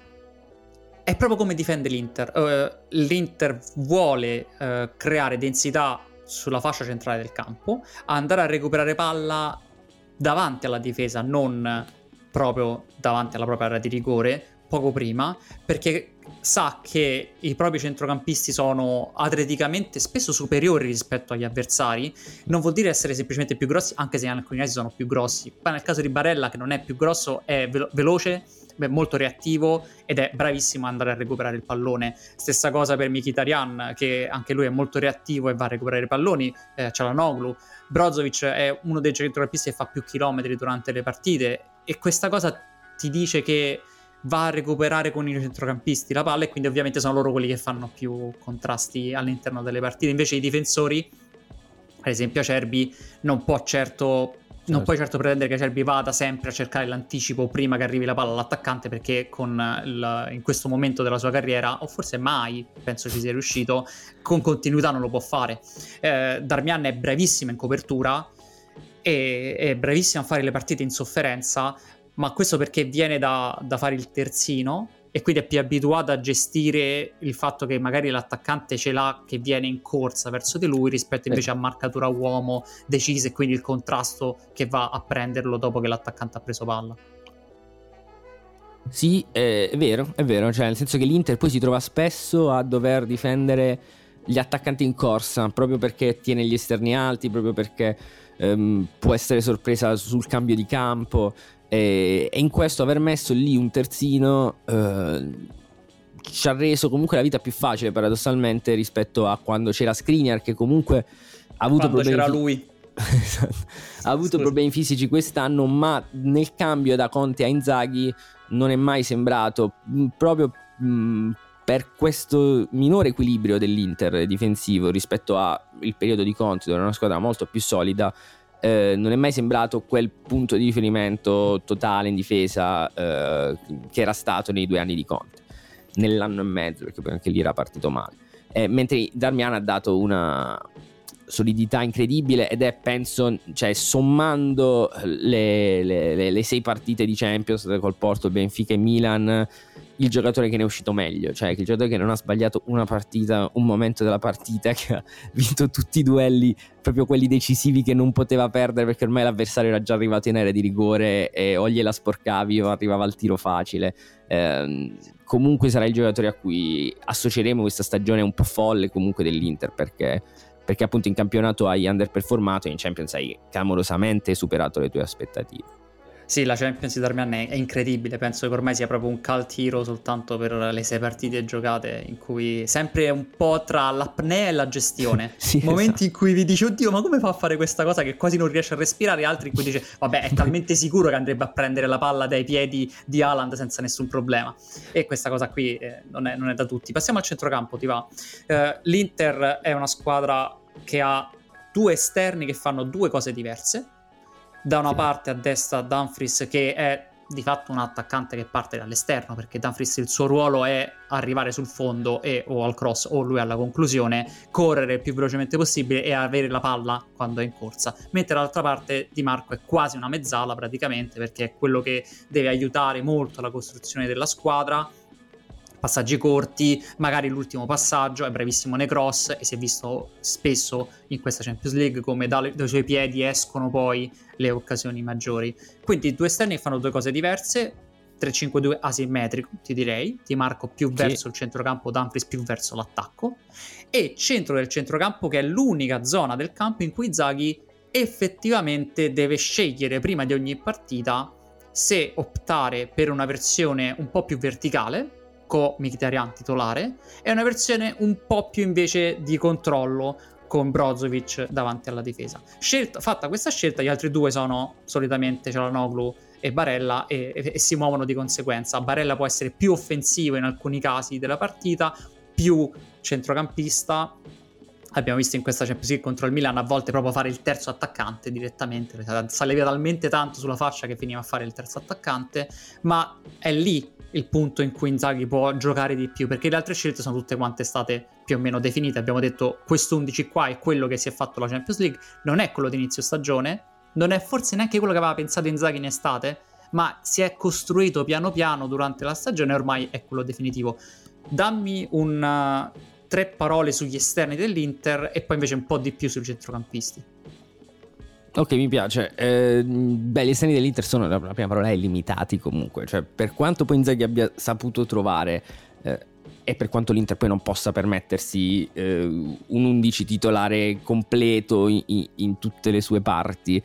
è proprio come difende l'Inter. Uh, L'Inter vuole uh, creare densità sulla fascia centrale del campo, andare a recuperare palla davanti alla difesa, non proprio davanti alla propria area di rigore, poco prima, perché sa che i propri centrocampisti sono atleticamente spesso superiori rispetto agli avversari. Non vuol dire essere semplicemente più grossi, anche se in alcuni casi sono più grossi. Ma nel caso di Barella, che non è più grosso, è velo- veloce, è molto reattivo ed è bravissimo ad andare a recuperare il pallone. Stessa cosa per Mkhitaryan, che anche lui è molto reattivo e va a recuperare i palloni. eh, Çalhanoğlu. Brozovic è uno dei centrocampisti che fa più chilometri durante le partite, e questa cosa ti dice che va a recuperare con i centrocampisti la palla, e quindi ovviamente sono loro quelli che fanno più contrasti all'interno delle partite. Invece i difensori, ad esempio Acerbi, non può certo certo. non puoi certo pretendere che Acerbi vada sempre a cercare l'anticipo prima che arrivi la palla all'attaccante, perché con il, in questo momento della sua carriera, o forse mai, penso ci sia riuscito, con continuità non lo può fare. eh, Darmian è bravissimo in copertura e è bravissimo a fare le partite in sofferenza, ma questo perché viene da, da fare il terzino, e quindi è più abituato a gestire il fatto che magari l'attaccante ce l'ha che viene in corsa verso di lui, rispetto invece a marcatura uomo decisa, e quindi il contrasto che va a prenderlo dopo che l'attaccante ha preso palla. Sì, è vero, è vero, cioè nel senso che l'Inter poi si trova spesso a dover difendere gli attaccanti in corsa, proprio perché tiene gli esterni alti, proprio perché ehm, può essere sorpresa sul cambio di campo, e, e in questo aver messo lì un terzino eh, ci ha reso comunque la vita più facile paradossalmente rispetto a quando c'era Skriniar, che comunque ha avuto quando problemi c'era lui ha avuto Scusa. problemi fisici quest'anno, ma nel cambio da Conte a Inzaghi non è mai sembrato, mh, proprio mh, per questo minore equilibrio dell'Inter difensivo rispetto al periodo di Conte, dove era una squadra molto più solida, eh, non è mai sembrato quel punto di riferimento totale in difesa eh, che era stato nei due anni di Conte, nell'anno e mezzo, perché poi anche lì era partito male, eh, mentre Darmian ha dato una solidità incredibile ed è, penso, cioè sommando le, le, le, le sei partite di Champions col Porto, Benfica e Milan, il giocatore che ne è uscito meglio, cioè il giocatore che non ha sbagliato una partita, un momento della partita, che ha vinto tutti i duelli, proprio quelli decisivi che non poteva perdere perché ormai l'avversario era già arrivato in area di rigore e o gliela sporcavi o arrivava al tiro facile. Eh, comunque sarà il giocatore a cui associeremo questa stagione un po' folle comunque dell'Inter, perché perché appunto in campionato hai underperformato e in Champions hai clamorosamente superato le tue aspettative. Sì, la Champions di Darmian è incredibile, penso che ormai sia proprio un cult hero soltanto per le sei partite giocate, in cui sempre un po' tra l'apnea e la gestione. Sì, momenti esatto. in cui vi dici oddio, ma come fa a fare questa cosa che quasi non riesce a respirare, altri in cui dice vabbè, è talmente sicuro che andrebbe a prendere la palla dai piedi di Haaland senza nessun problema, e questa cosa qui eh, non, è, non è da tutti. Passiamo al centrocampo, ti va? Eh, L'Inter è una squadra che ha due esterni che fanno due cose diverse. Da una sì. parte a destra Dumfries, che è di fatto un attaccante che parte dall'esterno, perché Dumfries il suo ruolo è arrivare sul fondo e o al cross o lui alla conclusione, correre il più velocemente possibile e avere la palla quando è in corsa, mentre dall'altra parte Di Marco è quasi una mezzala praticamente, perché è quello che deve aiutare molto la costruzione della squadra, passaggi corti, magari l'ultimo passaggio, è bravissimo nei cross e si è visto spesso in questa Champions League come dai, dai suoi piedi escono poi le occasioni maggiori. Quindi due esterni fanno due cose diverse, tre cinque due asimmetrico ti direi, Di Marco più sì. verso il centrocampo, Dumfries più verso l'attacco, e centro del centrocampo che è l'unica zona del campo in cui Inzaghi effettivamente deve scegliere prima di ogni partita se optare per una versione un po' più verticale con Mkhitaryan titolare e una versione un po' più invece di controllo con Brozovic davanti alla difesa. Scelta, fatta questa scelta, gli altri due sono solitamente Çalhanoğlu e Barella e, e, e si muovono di conseguenza. Barella può essere più offensivo in alcuni casi della partita, più centrocampista. Abbiamo visto in questa Champions League contro il Milan a volte proprio fare il terzo attaccante direttamente, saleva talmente tanto sulla fascia che finiva a fare il terzo attaccante, ma è lì il punto in cui Inzaghi può giocare di più, perché le altre scelte sono tutte quante state più o meno definite. Abbiamo detto questo undici qua è quello che si è fatto la Champions League, non è quello di inizio stagione, non è forse neanche quello che aveva pensato Inzaghi in estate, ma si è costruito piano piano durante la stagione e ormai è quello definitivo. Dammi un uh, tre parole sugli esterni dell'Inter e poi invece un po' di più sui centrocampisti. Ok, mi piace. Eh, beh, gli esterni dell'Inter sono, la prima parola è limitati comunque, cioè per quanto poi Inzaghi abbia saputo trovare eh, e per quanto l'Inter poi non possa permettersi eh, un undici titolare completo in, in, in tutte le sue parti,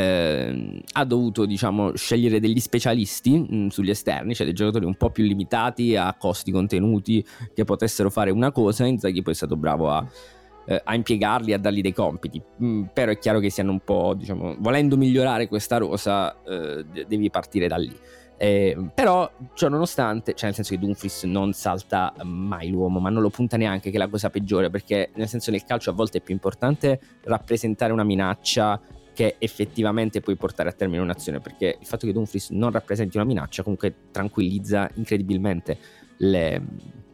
eh, ha dovuto, diciamo, scegliere degli specialisti mh, sugli esterni, cioè dei giocatori un po' più limitati a costi contenuti che potessero fare una cosa. Inzaghi poi è stato bravo a a impiegarli, a dargli dei compiti, mm, però è chiaro che siano un po', diciamo, volendo migliorare questa rosa eh, devi partire da lì, eh, però ciò nonostante, cioè nel senso che Dumfries non salta mai l'uomo, ma non lo punta neanche, che è la cosa peggiore, perché nel senso nel calcio a volte è più importante rappresentare una minaccia che effettivamente puoi portare a termine un'azione, perché il fatto che Dumfries non rappresenti una minaccia comunque tranquillizza incredibilmente le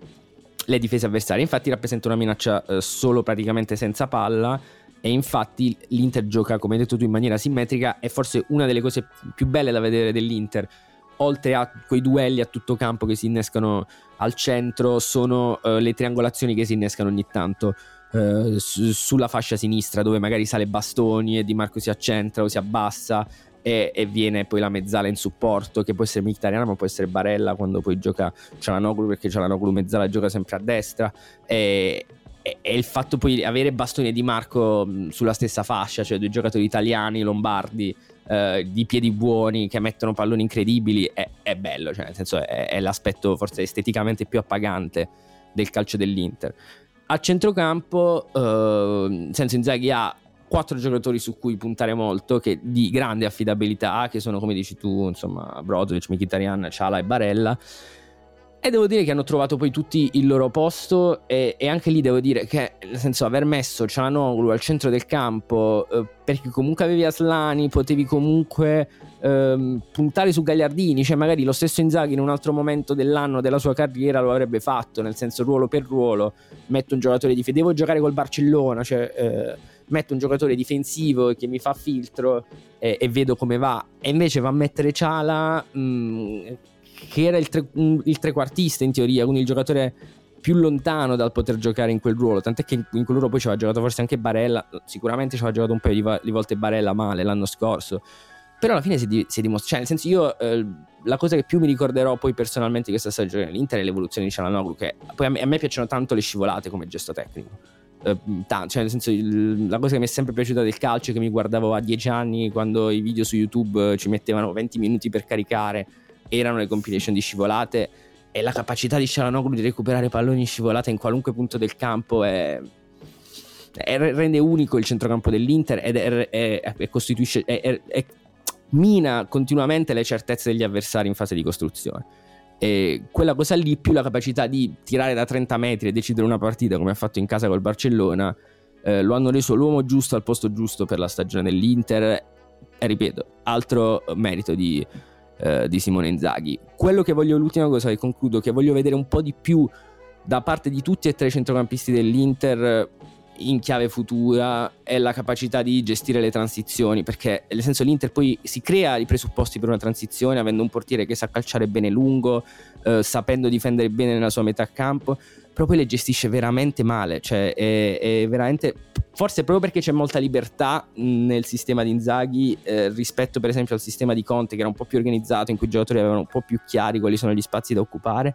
le difese avversarie. Infatti rappresenta una minaccia eh, solo praticamente senza palla, e infatti l'Inter gioca, come hai detto tu, in maniera simmetrica. È forse una delle cose più belle da vedere dell'Inter, oltre a quei duelli a tutto campo che si innescano al centro, sono eh, le triangolazioni che si innescano ogni tanto eh, su, sulla fascia sinistra, dove magari sale Bastoni e Di Marco si accentra o si abbassa e, e viene poi la mezzala in supporto, che può essere Mkhitaryan ma può essere Barella quando poi gioca Çalhanoğlu, perché Çalhanoğlu mezzala gioca sempre a destra, e, è, è il fatto poi di avere Bastoni e Di Marco sulla stessa fascia, cioè due giocatori italiani, lombardi, eh, di piedi buoni, che mettono palloni incredibili, è, è bello, cioè nel senso è, è l'aspetto forse esteticamente più appagante del calcio dell'Inter. A centrocampo eh, Senso Inzaghi ha quattro giocatori su cui puntare molto, che di grande affidabilità, che sono, come dici tu, insomma, Brozovic, Mkhitaryan, Ciala e Barella, e devo dire che hanno trovato poi tutti il loro posto, e, e anche lì devo dire che, nel senso, aver messo Çalhanoğlu al centro del campo, eh, perché comunque avevi Aslani, potevi comunque ehm, puntare su Gagliardini, cioè magari lo stesso Inzaghi in un altro momento dell'anno della sua carriera lo avrebbe fatto, nel senso, ruolo per ruolo, metto un giocatore di devo giocare col Barcellona, cioè eh, metto un giocatore difensivo che mi fa filtro e, e vedo come va, e invece va a mettere Ciala, mh, che era il, tre, il trequartista in teoria, quindi il giocatore più lontano dal poter giocare in quel ruolo, tant'è che in, in quel ruolo poi ci aveva giocato forse anche Barella, sicuramente ci aveva giocato un paio di, va- di volte Barella male l'anno scorso, però alla fine si è, di- si è dimostrato, cioè nel senso, io eh, la cosa che più mi ricorderò poi personalmente di questa stagione dell'Inter è l'evoluzione di Çalhanoğlu, che poi a me, a me piacciono tanto le scivolate come gesto tecnico, eh, tanto, cioè nel senso, il, la cosa che mi è sempre piaciuta del calcio, che mi guardavo a dieci anni quando i video su YouTube ci mettevano venti minuti per caricare, erano le compilation di scivolate, e la capacità di Çalhanoğlu di recuperare palloni in scivolata in qualunque punto del campo è, è, rende unico il centrocampo dell'Inter, ed è, è, è costituisce è, è, è, mina continuamente le certezze degli avversari in fase di costruzione, e quella cosa lì, più la capacità di tirare da trenta metri e decidere una partita come ha fatto in casa col Barcellona, eh, lo hanno reso l'uomo giusto al posto giusto per la stagione dell'Inter, e ripeto, altro merito di Uh, di Simone Inzaghi. Quello che voglio, l'ultima cosa che concludo, che voglio vedere un po' di più da parte di tutti e tre i centrocampisti dell'Inter in chiave futura, è la capacità di gestire le transizioni, perché nel senso l'Inter poi si crea i presupposti per una transizione avendo un portiere che sa calciare bene lungo, uh, sapendo difendere bene nella sua metà campo, però poi le gestisce veramente male, cioè è, è veramente, forse proprio perché c'è molta libertà nel sistema di Inzaghi, eh, rispetto per esempio al sistema di Conte, che era un po' più organizzato, in cui i giocatori avevano un po' più chiari quali sono gli spazi da occupare,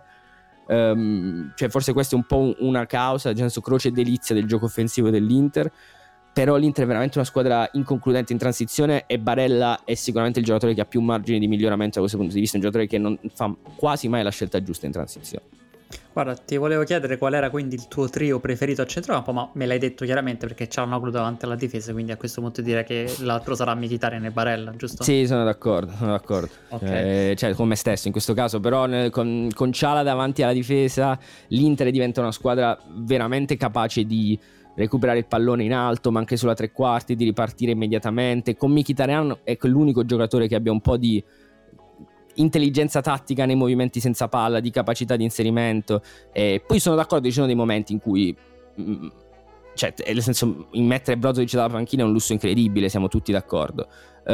um, cioè forse questa è un po' una causa, nel senso, croce e delizia del gioco offensivo dell'Inter, però l'Inter è veramente una squadra inconcludente in transizione, e Barella è sicuramente il giocatore che ha più margini di miglioramento da questo punto di vista, un giocatore che non fa quasi mai la scelta giusta in transizione. Guarda, ti volevo chiedere qual era quindi il tuo trio preferito a centrocampo, ma me l'hai detto chiaramente, perché Çalhanoğlu davanti alla difesa, quindi a questo punto direi che l'altro sarà Mkhitaryan e Barella, giusto? Sì, sono d'accordo, sono d'accordo. Okay. Eh, cioè con me stesso in questo caso, però nel, con, con Ciala davanti alla difesa l'Inter diventa una squadra veramente capace di recuperare il pallone in alto, ma anche sulla tre quarti, di ripartire immediatamente. Con Mkhitaryan è l'unico giocatore che abbia un po' di intelligenza tattica nei movimenti senza palla, di capacità di inserimento, e poi sono d'accordo, ci sono dei momenti in cui mh, cioè nel senso, mettere Brozovic dalla panchina è un lusso incredibile, siamo tutti d'accordo,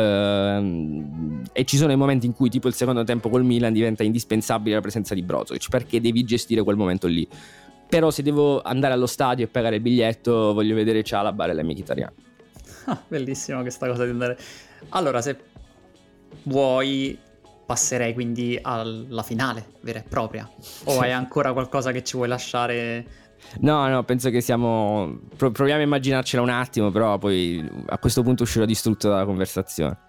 uh, e ci sono i momenti in cui, tipo il secondo tempo col Milan, diventa indispensabile la presenza di Brozovic, perché devi gestire quel momento lì. Però se devo andare allo stadio e pagare il biglietto, voglio vedere Ciala, Barella e Mkhitaryan. Ah, bellissima questa cosa di andare. Allora, se vuoi passerei quindi alla finale vera e propria, o sì. Hai ancora qualcosa che ci vuoi lasciare? No, no, penso che siamo Pro- proviamo a immaginarcela un attimo, però poi a questo punto uscirò distrutto dalla conversazione.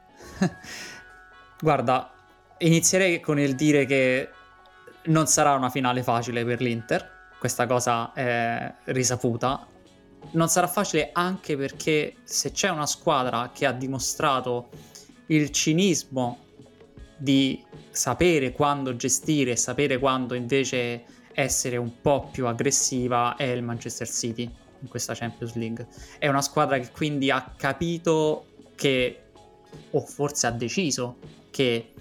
Guarda, inizierei con il dire che non sarà una finale facile per l'Inter, questa cosa è risaputa. Non sarà facile anche perché se c'è una squadra che ha dimostrato il cinismo di sapere quando gestire e sapere quando invece essere un po' più aggressiva, è il Manchester City in questa Champions League. È una squadra che quindi ha capito che, o forse ha deciso che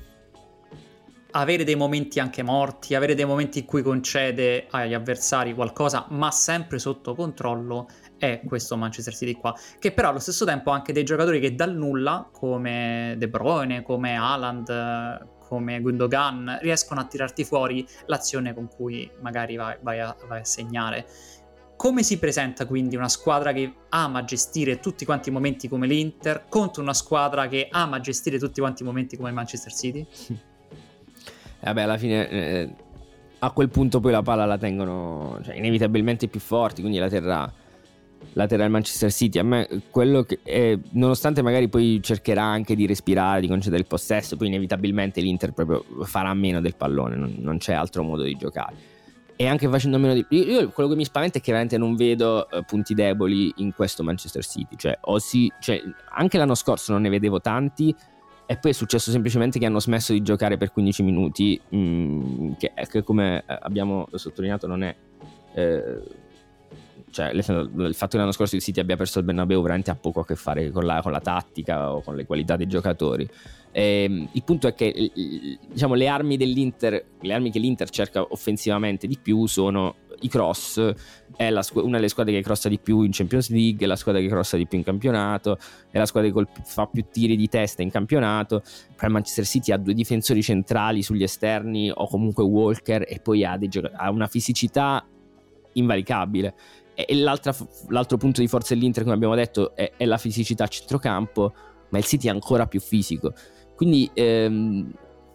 avere dei momenti anche morti, avere dei momenti in cui concede agli avversari qualcosa ma sempre sotto controllo, è questo Manchester City qua, che però allo stesso tempo ha anche dei giocatori che dal nulla, come De Bruyne, come Haaland, come Gundogan, riescono a tirarti fuori l'azione con cui magari vai, vai, a, vai a segnare. Come si presenta quindi una squadra che ama gestire tutti quanti i momenti come l'Inter contro una squadra che ama gestire tutti quanti i momenti come il Manchester City? Vabbè, alla fine eh, a quel punto poi la palla la tengono, cioè, inevitabilmente più forti, quindi la terrà la terrà il Manchester City. A me quello che è, nonostante magari poi cercherà anche di respirare, di concedere il possesso, poi inevitabilmente l'Inter proprio farà meno del pallone, non, non c'è altro modo di giocare. E anche facendo meno di io, io quello che mi spaventa è che veramente non vedo uh, punti deboli in questo Manchester City, cioè, o si, cioè anche l'anno scorso non ne vedevo tanti, e poi è successo semplicemente che hanno smesso di giocare per quindici minuti, mh, che, che come abbiamo sottolineato non è eh, cioè il fatto che l'anno scorso il City abbia perso il Bernabeu veramente ha poco a che fare con la, con la tattica o con le qualità dei giocatori. E, il punto è che, diciamo, le armi dell'Inter, le armi che l'Inter cerca offensivamente di più sono i cross. È la, una delle squadre che crossa di più in Champions League, è la squadra che crossa di più in campionato, è la squadra che colp- fa più tiri di testa in campionato. Però il Manchester City ha due difensori centrali sugli esterni, o comunque Walker, e poi ha, dei gioc- ha una fisicità invalicabile. E l'altra, l'altro punto di forza dell'Inter, come abbiamo detto, è, è la fisicità a centrocampo, ma il City è ancora più fisico. Quindi ehm,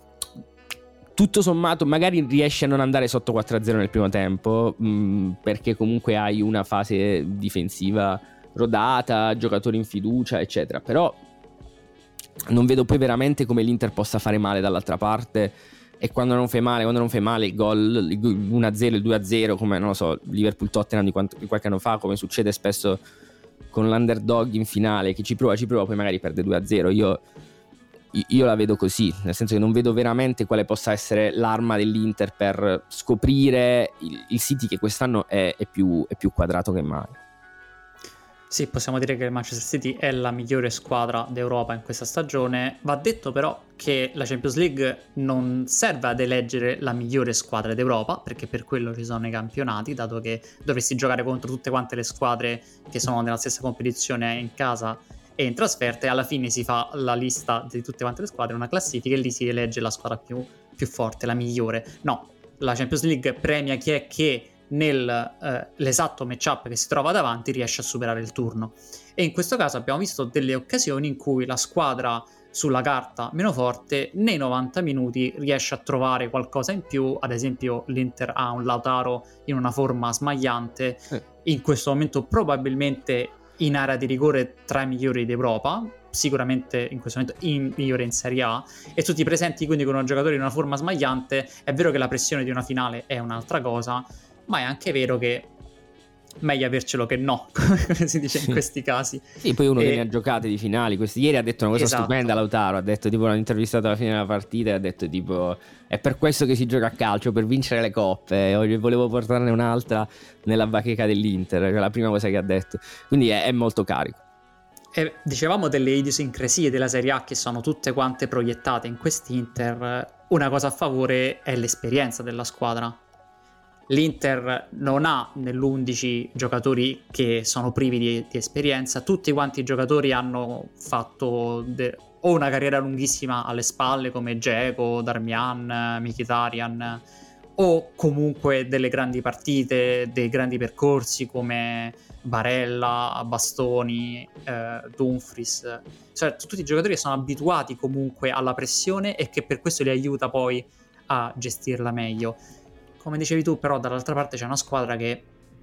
tutto sommato magari riesci a non andare sotto quattro a zero nel primo tempo, mh, perché comunque hai una fase difensiva rodata, giocatori in fiducia, eccetera. Però non vedo poi veramente come l'Inter possa fare male dall'altra parte. E quando non fai male, quando non fai male il gol, il uno a zero, il due a zero, come non lo so, Liverpool-Tottenham di, quanto, di qualche anno fa, come succede spesso con l'underdog in finale, che ci prova, ci prova, poi magari perde due a zero. Io, io la vedo così, nel senso che non vedo veramente quale possa essere l'arma dell'Inter per scoprire il, il City, che quest'anno è, è, più, è più quadrato che mai. Sì, possiamo dire che il Manchester City è la migliore squadra d'Europa in questa stagione. Va detto però che la Champions League non serve ad eleggere la migliore squadra d'Europa, perché per quello ci sono i campionati, dato che dovresti giocare contro tutte quante le squadre che sono nella stessa competizione in casa e in trasferta, e alla fine si fa la lista di tutte quante le squadre, una classifica, e lì si elegge la squadra più, più forte, la migliore. No, la Champions League premia chi è che nell'esatto eh, matchup che si trova davanti riesce a superare il turno, e in questo caso abbiamo visto delle occasioni in cui la squadra sulla carta meno forte nei novanta minuti riesce a trovare qualcosa in più. Ad esempio l'Inter ha un Lautaro in una forma smagliante, eh. in questo momento probabilmente in area di rigore tra i migliori d'Europa, sicuramente in questo momento in migliore in Serie A, e tu ti presenti quindi con un giocatore in una forma smagliante. È vero che la pressione di una finale è un'altra cosa, ma è anche vero che meglio avercelo che no, come si dice in questi casi. Sì, poi uno e... che ne ha giocate di finali. Questi, ieri ha detto una cosa esatto. stupenda Lautaro, ha detto tipo, l'hanno intervistato alla fine della partita e ha detto tipo è per questo che si gioca a calcio, per vincere le coppe, oggi volevo portarne un'altra nella bacheca dell'Inter, è la prima cosa che ha detto, quindi è, è molto carico. E dicevamo delle idiosincrasie della Serie A che sono tutte quante proiettate in quest'Inter. Una cosa a favore è l'esperienza della squadra. L'Inter non ha nell'undici giocatori che sono privi di, di esperienza. Tutti quanti i giocatori hanno fatto de- o una carriera lunghissima alle spalle, come Dzeko, Darmian, Mkhitaryan, o comunque delle grandi partite, dei grandi percorsi come Barella, Bastoni, eh, Dumfries. Cioè tutti i giocatori che sono abituati comunque alla pressione e che per questo li aiuta poi a gestirla meglio. Come dicevi tu, però, dall'altra parte c'è una squadra che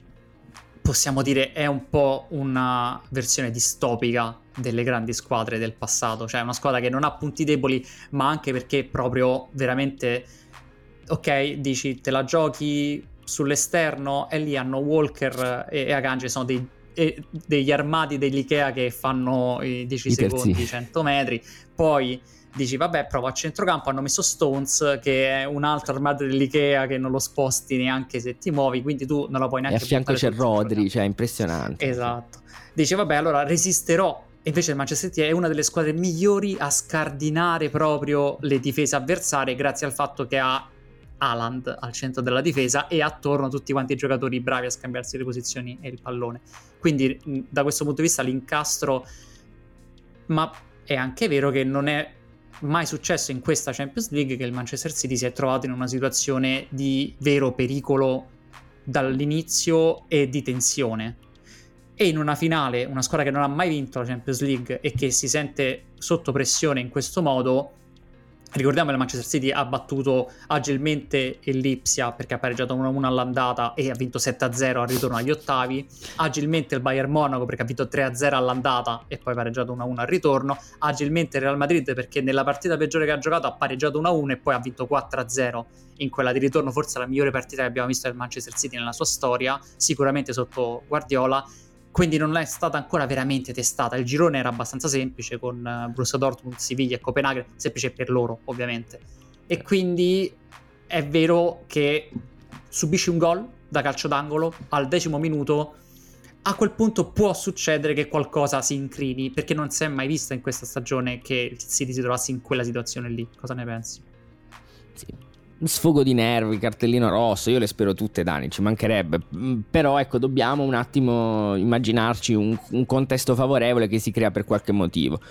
possiamo dire è un po' una versione distopica delle grandi squadre del passato, cioè una squadra che non ha punti deboli, ma anche perché proprio veramente, ok, dici te la giochi sull'esterno e lì hanno Walker e, e Akanji, sono dei, e, degli armadi dell'Ikea che fanno i dieci I secondi, terzi. cento metri, poi dici vabbè, prova a centrocampo, hanno messo Stones che è un altro armadio dell'Ikea che non lo sposti neanche se ti muovi, quindi tu non la puoi neanche. E a fianco c'è Rodri, cioè impressionante. Esatto. Dici vabbè, allora resisterò. Invece il Manchester City è una delle squadre migliori a scardinare proprio le difese avversarie, grazie al fatto che ha Haaland al centro della difesa e attorno tutti quanti i giocatori bravi a scambiarsi le posizioni e il pallone. Quindi da questo punto di vista l'incastro, ma è anche vero che non è mai successo in questa Champions League che il Manchester City si è trovato in una situazione di vero pericolo dall'inizio e di tensione. E in una finale, una squadra che non ha mai vinto la Champions League e che si sente sotto pressione in questo modo, Ricordiamo che il Manchester City ha battuto agilmente il Lipsia perché ha pareggiato uno a uno all'andata e ha vinto sette a zero al ritorno agli ottavi, agilmente il Bayern Monaco perché ha vinto tre a zero all'andata e poi pareggiato uno a uno al ritorno, agilmente il Real Madrid perché nella partita peggiore che ha giocato ha pareggiato uno a uno e poi ha vinto quattro a zero in quella di ritorno, forse la migliore partita che abbiamo visto del Manchester City nella sua storia, sicuramente sotto Guardiola. Quindi non è stata ancora veramente testata. Il girone era abbastanza semplice con uh, Borussia Dortmund, Siviglia e Copenaghen, semplice per loro ovviamente, e quindi è vero che subisci un gol da calcio d'angolo al decimo minuto, a quel punto può succedere che qualcosa si incrini, perché non si è mai vista in questa stagione che il City si trovasse in quella situazione lì. Cosa ne pensi? Sì. Sfogo di nervi, cartellino rosso, io le spero tutte, Dani, ci mancherebbe, però ecco, dobbiamo un attimo immaginarci un, un contesto favorevole che si crea per qualche motivo.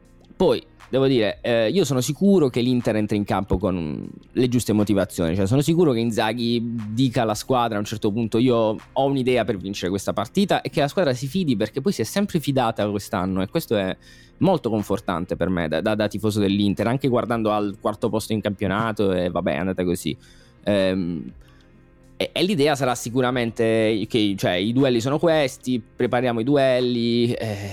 Poi devo dire, eh, io sono sicuro che l'Inter entri in campo con le giuste motivazioni, cioè sono sicuro che Inzaghi dica alla squadra a un certo punto: io ho un'idea per vincere questa partita, e che la squadra si fidi, perché poi si è sempre fidata quest'anno, e questo è molto confortante per me da, da, da tifoso dell'Inter, anche guardando al quarto posto in campionato e vabbè, è andata così. Ehm, e, e l'idea sarà sicuramente che, cioè, i duelli sono questi, prepariamo i duelli,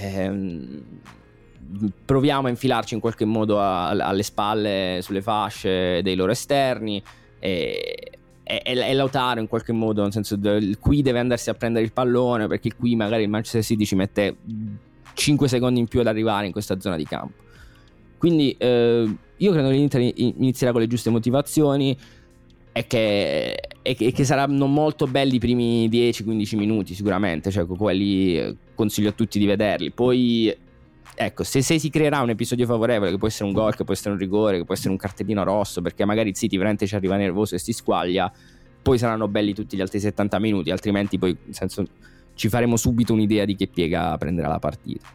ehm, proviamo a infilarci in qualche modo a, a, alle spalle, sulle fasce dei loro esterni, e, e, e Lautaro in qualche modo, nel senso, del, qui deve andarsi a prendere il pallone, perché qui magari il Manchester City ci mette cinque secondi in più ad arrivare in questa zona di campo. Quindi eh, io credo che l'Inter inizierà con le giuste motivazioni e che, e che, e che saranno molto belli i primi dieci quindici minuti sicuramente, cioè quelli consiglio a tutti di vederli. Poi ecco, se, se si creerà un episodio favorevole, che può essere un gol, che può essere un rigore, che può essere un cartellino rosso, perché magari il City veramente ci arriva nervoso e si squaglia, poi saranno belli tutti gli altri settanta minuti, altrimenti poi, nel senso, ci faremo subito un'idea di che piega prenderà la partita.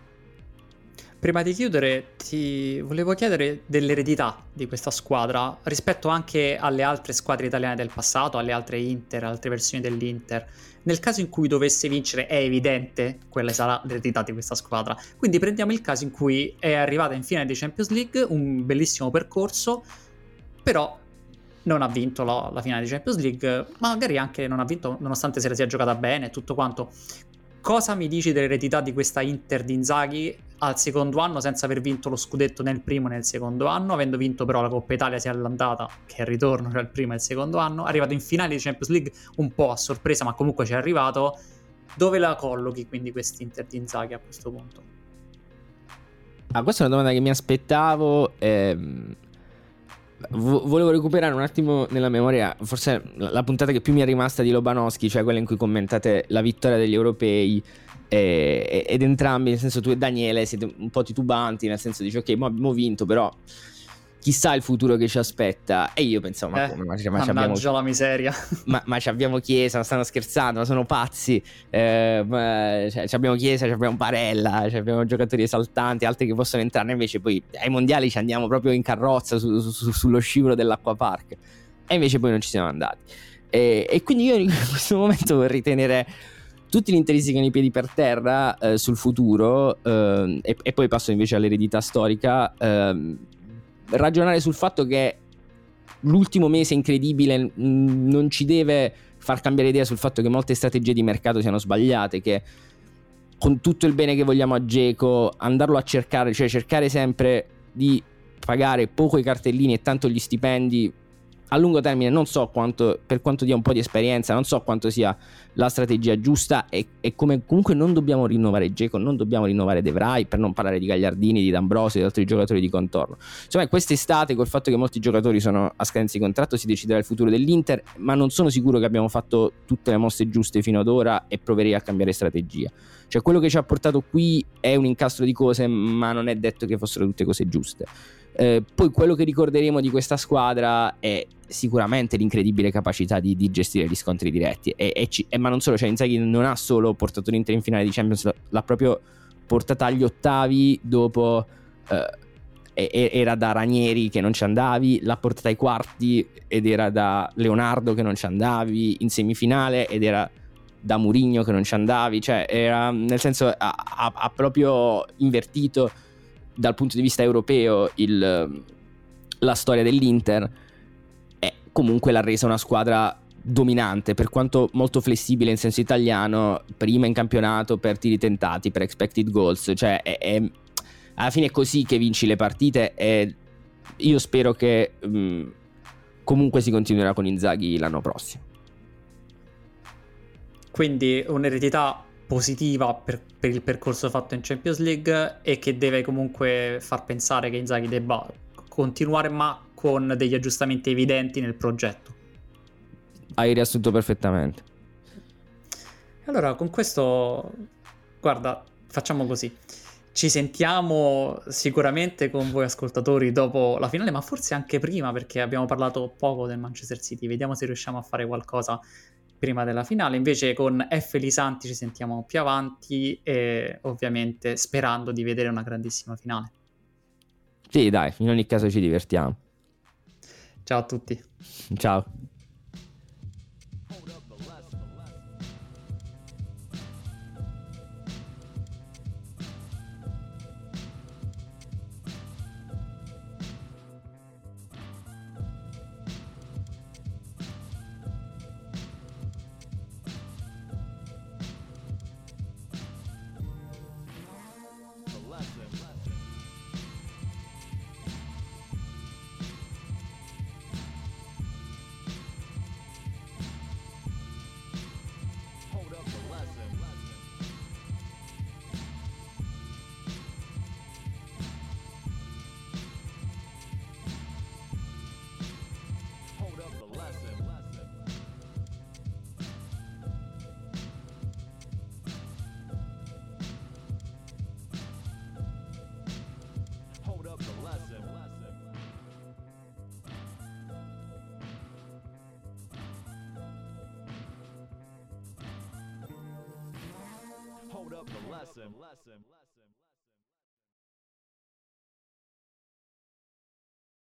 Prima di chiudere ti volevo chiedere dell'eredità di questa squadra rispetto anche alle altre squadre italiane del passato, alle altre Inter, altre versioni dell'Inter. Nel caso in cui dovesse vincere, è evidente quale sarà l'eredità di questa squadra. Quindi prendiamo il caso in cui è arrivata in finale di Champions League, un bellissimo percorso, però non ha vinto la, la finale di Champions League, magari anche non ha vinto nonostante se la sia giocata bene e tutto quanto. Cosa mi dici dell'eredità di questa Inter di Inzaghi al secondo anno, senza aver vinto lo scudetto né il primo né il secondo anno, avendo vinto però la Coppa Italia sia all'andata che al ritorno, cioè il primo e il secondo anno, arrivato in finale di Champions League un po' a sorpresa, ma comunque ci è arrivato. Dove la collochi quindi quest'Inter di Inzaghi a questo punto? Ah, questa è una domanda che mi aspettavo. ehm... Volevo recuperare un attimo nella memoria forse la puntata che più mi è rimasta di Lobanowski, cioè quella in cui commentate la vittoria degli europei, e, ed entrambi, nel senso, tu e Daniele siete un po' titubanti, nel senso dici ok, ma abbiamo vinto, però chissà il futuro che ci aspetta. E io pensavo, ma eh, come? Ma, cioè, ma abbiamo, la miseria. ma, ma abbiamo Chiesa, ma stanno scherzando, ma sono pazzi. Eh, ma, cioè, abbiamo Chiesa, abbiamo Barella, abbiamo giocatori esaltanti, altri che possono entrare. Invece poi ai mondiali ci andiamo proprio in carrozza su, su, sullo scivolo dell'acquapark, e invece poi non ci siamo andati. E, e quindi io in questo momento vorrei tenere tutti gli interessi con i piedi per terra eh, sul futuro, eh, e, e poi passo invece all'eredità storica. Eh, ragionare sul fatto che l'ultimo mese incredibile mh, non ci deve far cambiare idea sul fatto che molte strategie di mercato siano sbagliate, che con tutto il bene che vogliamo a Dzeko, andarlo a cercare, cioè cercare sempre di pagare poco i cartellini e tanto gli stipendi a lungo termine, non so quanto, per quanto dia un po' di esperienza, non so quanto sia la strategia giusta, e, e come comunque non dobbiamo rinnovare Dzeko, non dobbiamo rinnovare De Vrij, per non parlare di Gagliardini, di D'Ambrosio e di altri giocatori di contorno. Insomma, quest'estate, col fatto che molti giocatori sono a scadenza di contratto, si deciderà il futuro dell'Inter, ma non sono sicuro che abbiamo fatto tutte le mosse giuste fino ad ora, e proverei a cambiare strategia. Cioè, quello che ci ha portato qui è un incastro di cose, ma non è detto che fossero tutte cose giuste. Eh, poi quello che ricorderemo di questa squadra è sicuramente l'incredibile capacità di, di gestire gli scontri diretti, e, e, ci, e ma non solo, cioè Inzaghi non ha solo portato l'Inter in finale di Champions, l'ha proprio portata agli ottavi dopo eh, era da Ranieri che non ci andavi, l'ha portata ai quarti ed era da Leonardo che non ci andavi, in semifinale ed era da Mourinho che non ci andavi, cioè era, nel senso, ha, ha, ha proprio invertito dal punto di vista europeo il, la storia dell'Inter, è comunque l'ha resa una squadra dominante, per quanto molto flessibile in senso italiano, prima in campionato per tiri tentati, per expected goals, cioè è, è, alla fine è così che vinci le partite, e io spero che mh, comunque si continuerà con Inzaghi l'anno prossimo. Quindi un'eredità positiva per, per il percorso fatto in Champions League, e che deve comunque far pensare che Inzaghi debba continuare, ma con degli aggiustamenti evidenti nel progetto. Hai riassunto perfettamente. Allora, con questo, guarda, facciamo così. Ci sentiamo sicuramente con voi ascoltatori dopo la finale, ma forse anche prima, perché abbiamo parlato poco del Manchester City. Vediamo se riusciamo a fare qualcosa prima della finale. Invece con F. Lisanti ci sentiamo più avanti, e ovviamente sperando di vedere una grandissima finale. Sì, dai, in ogni caso ci divertiamo. Ciao a tutti. Ciao. Hold up the lesson.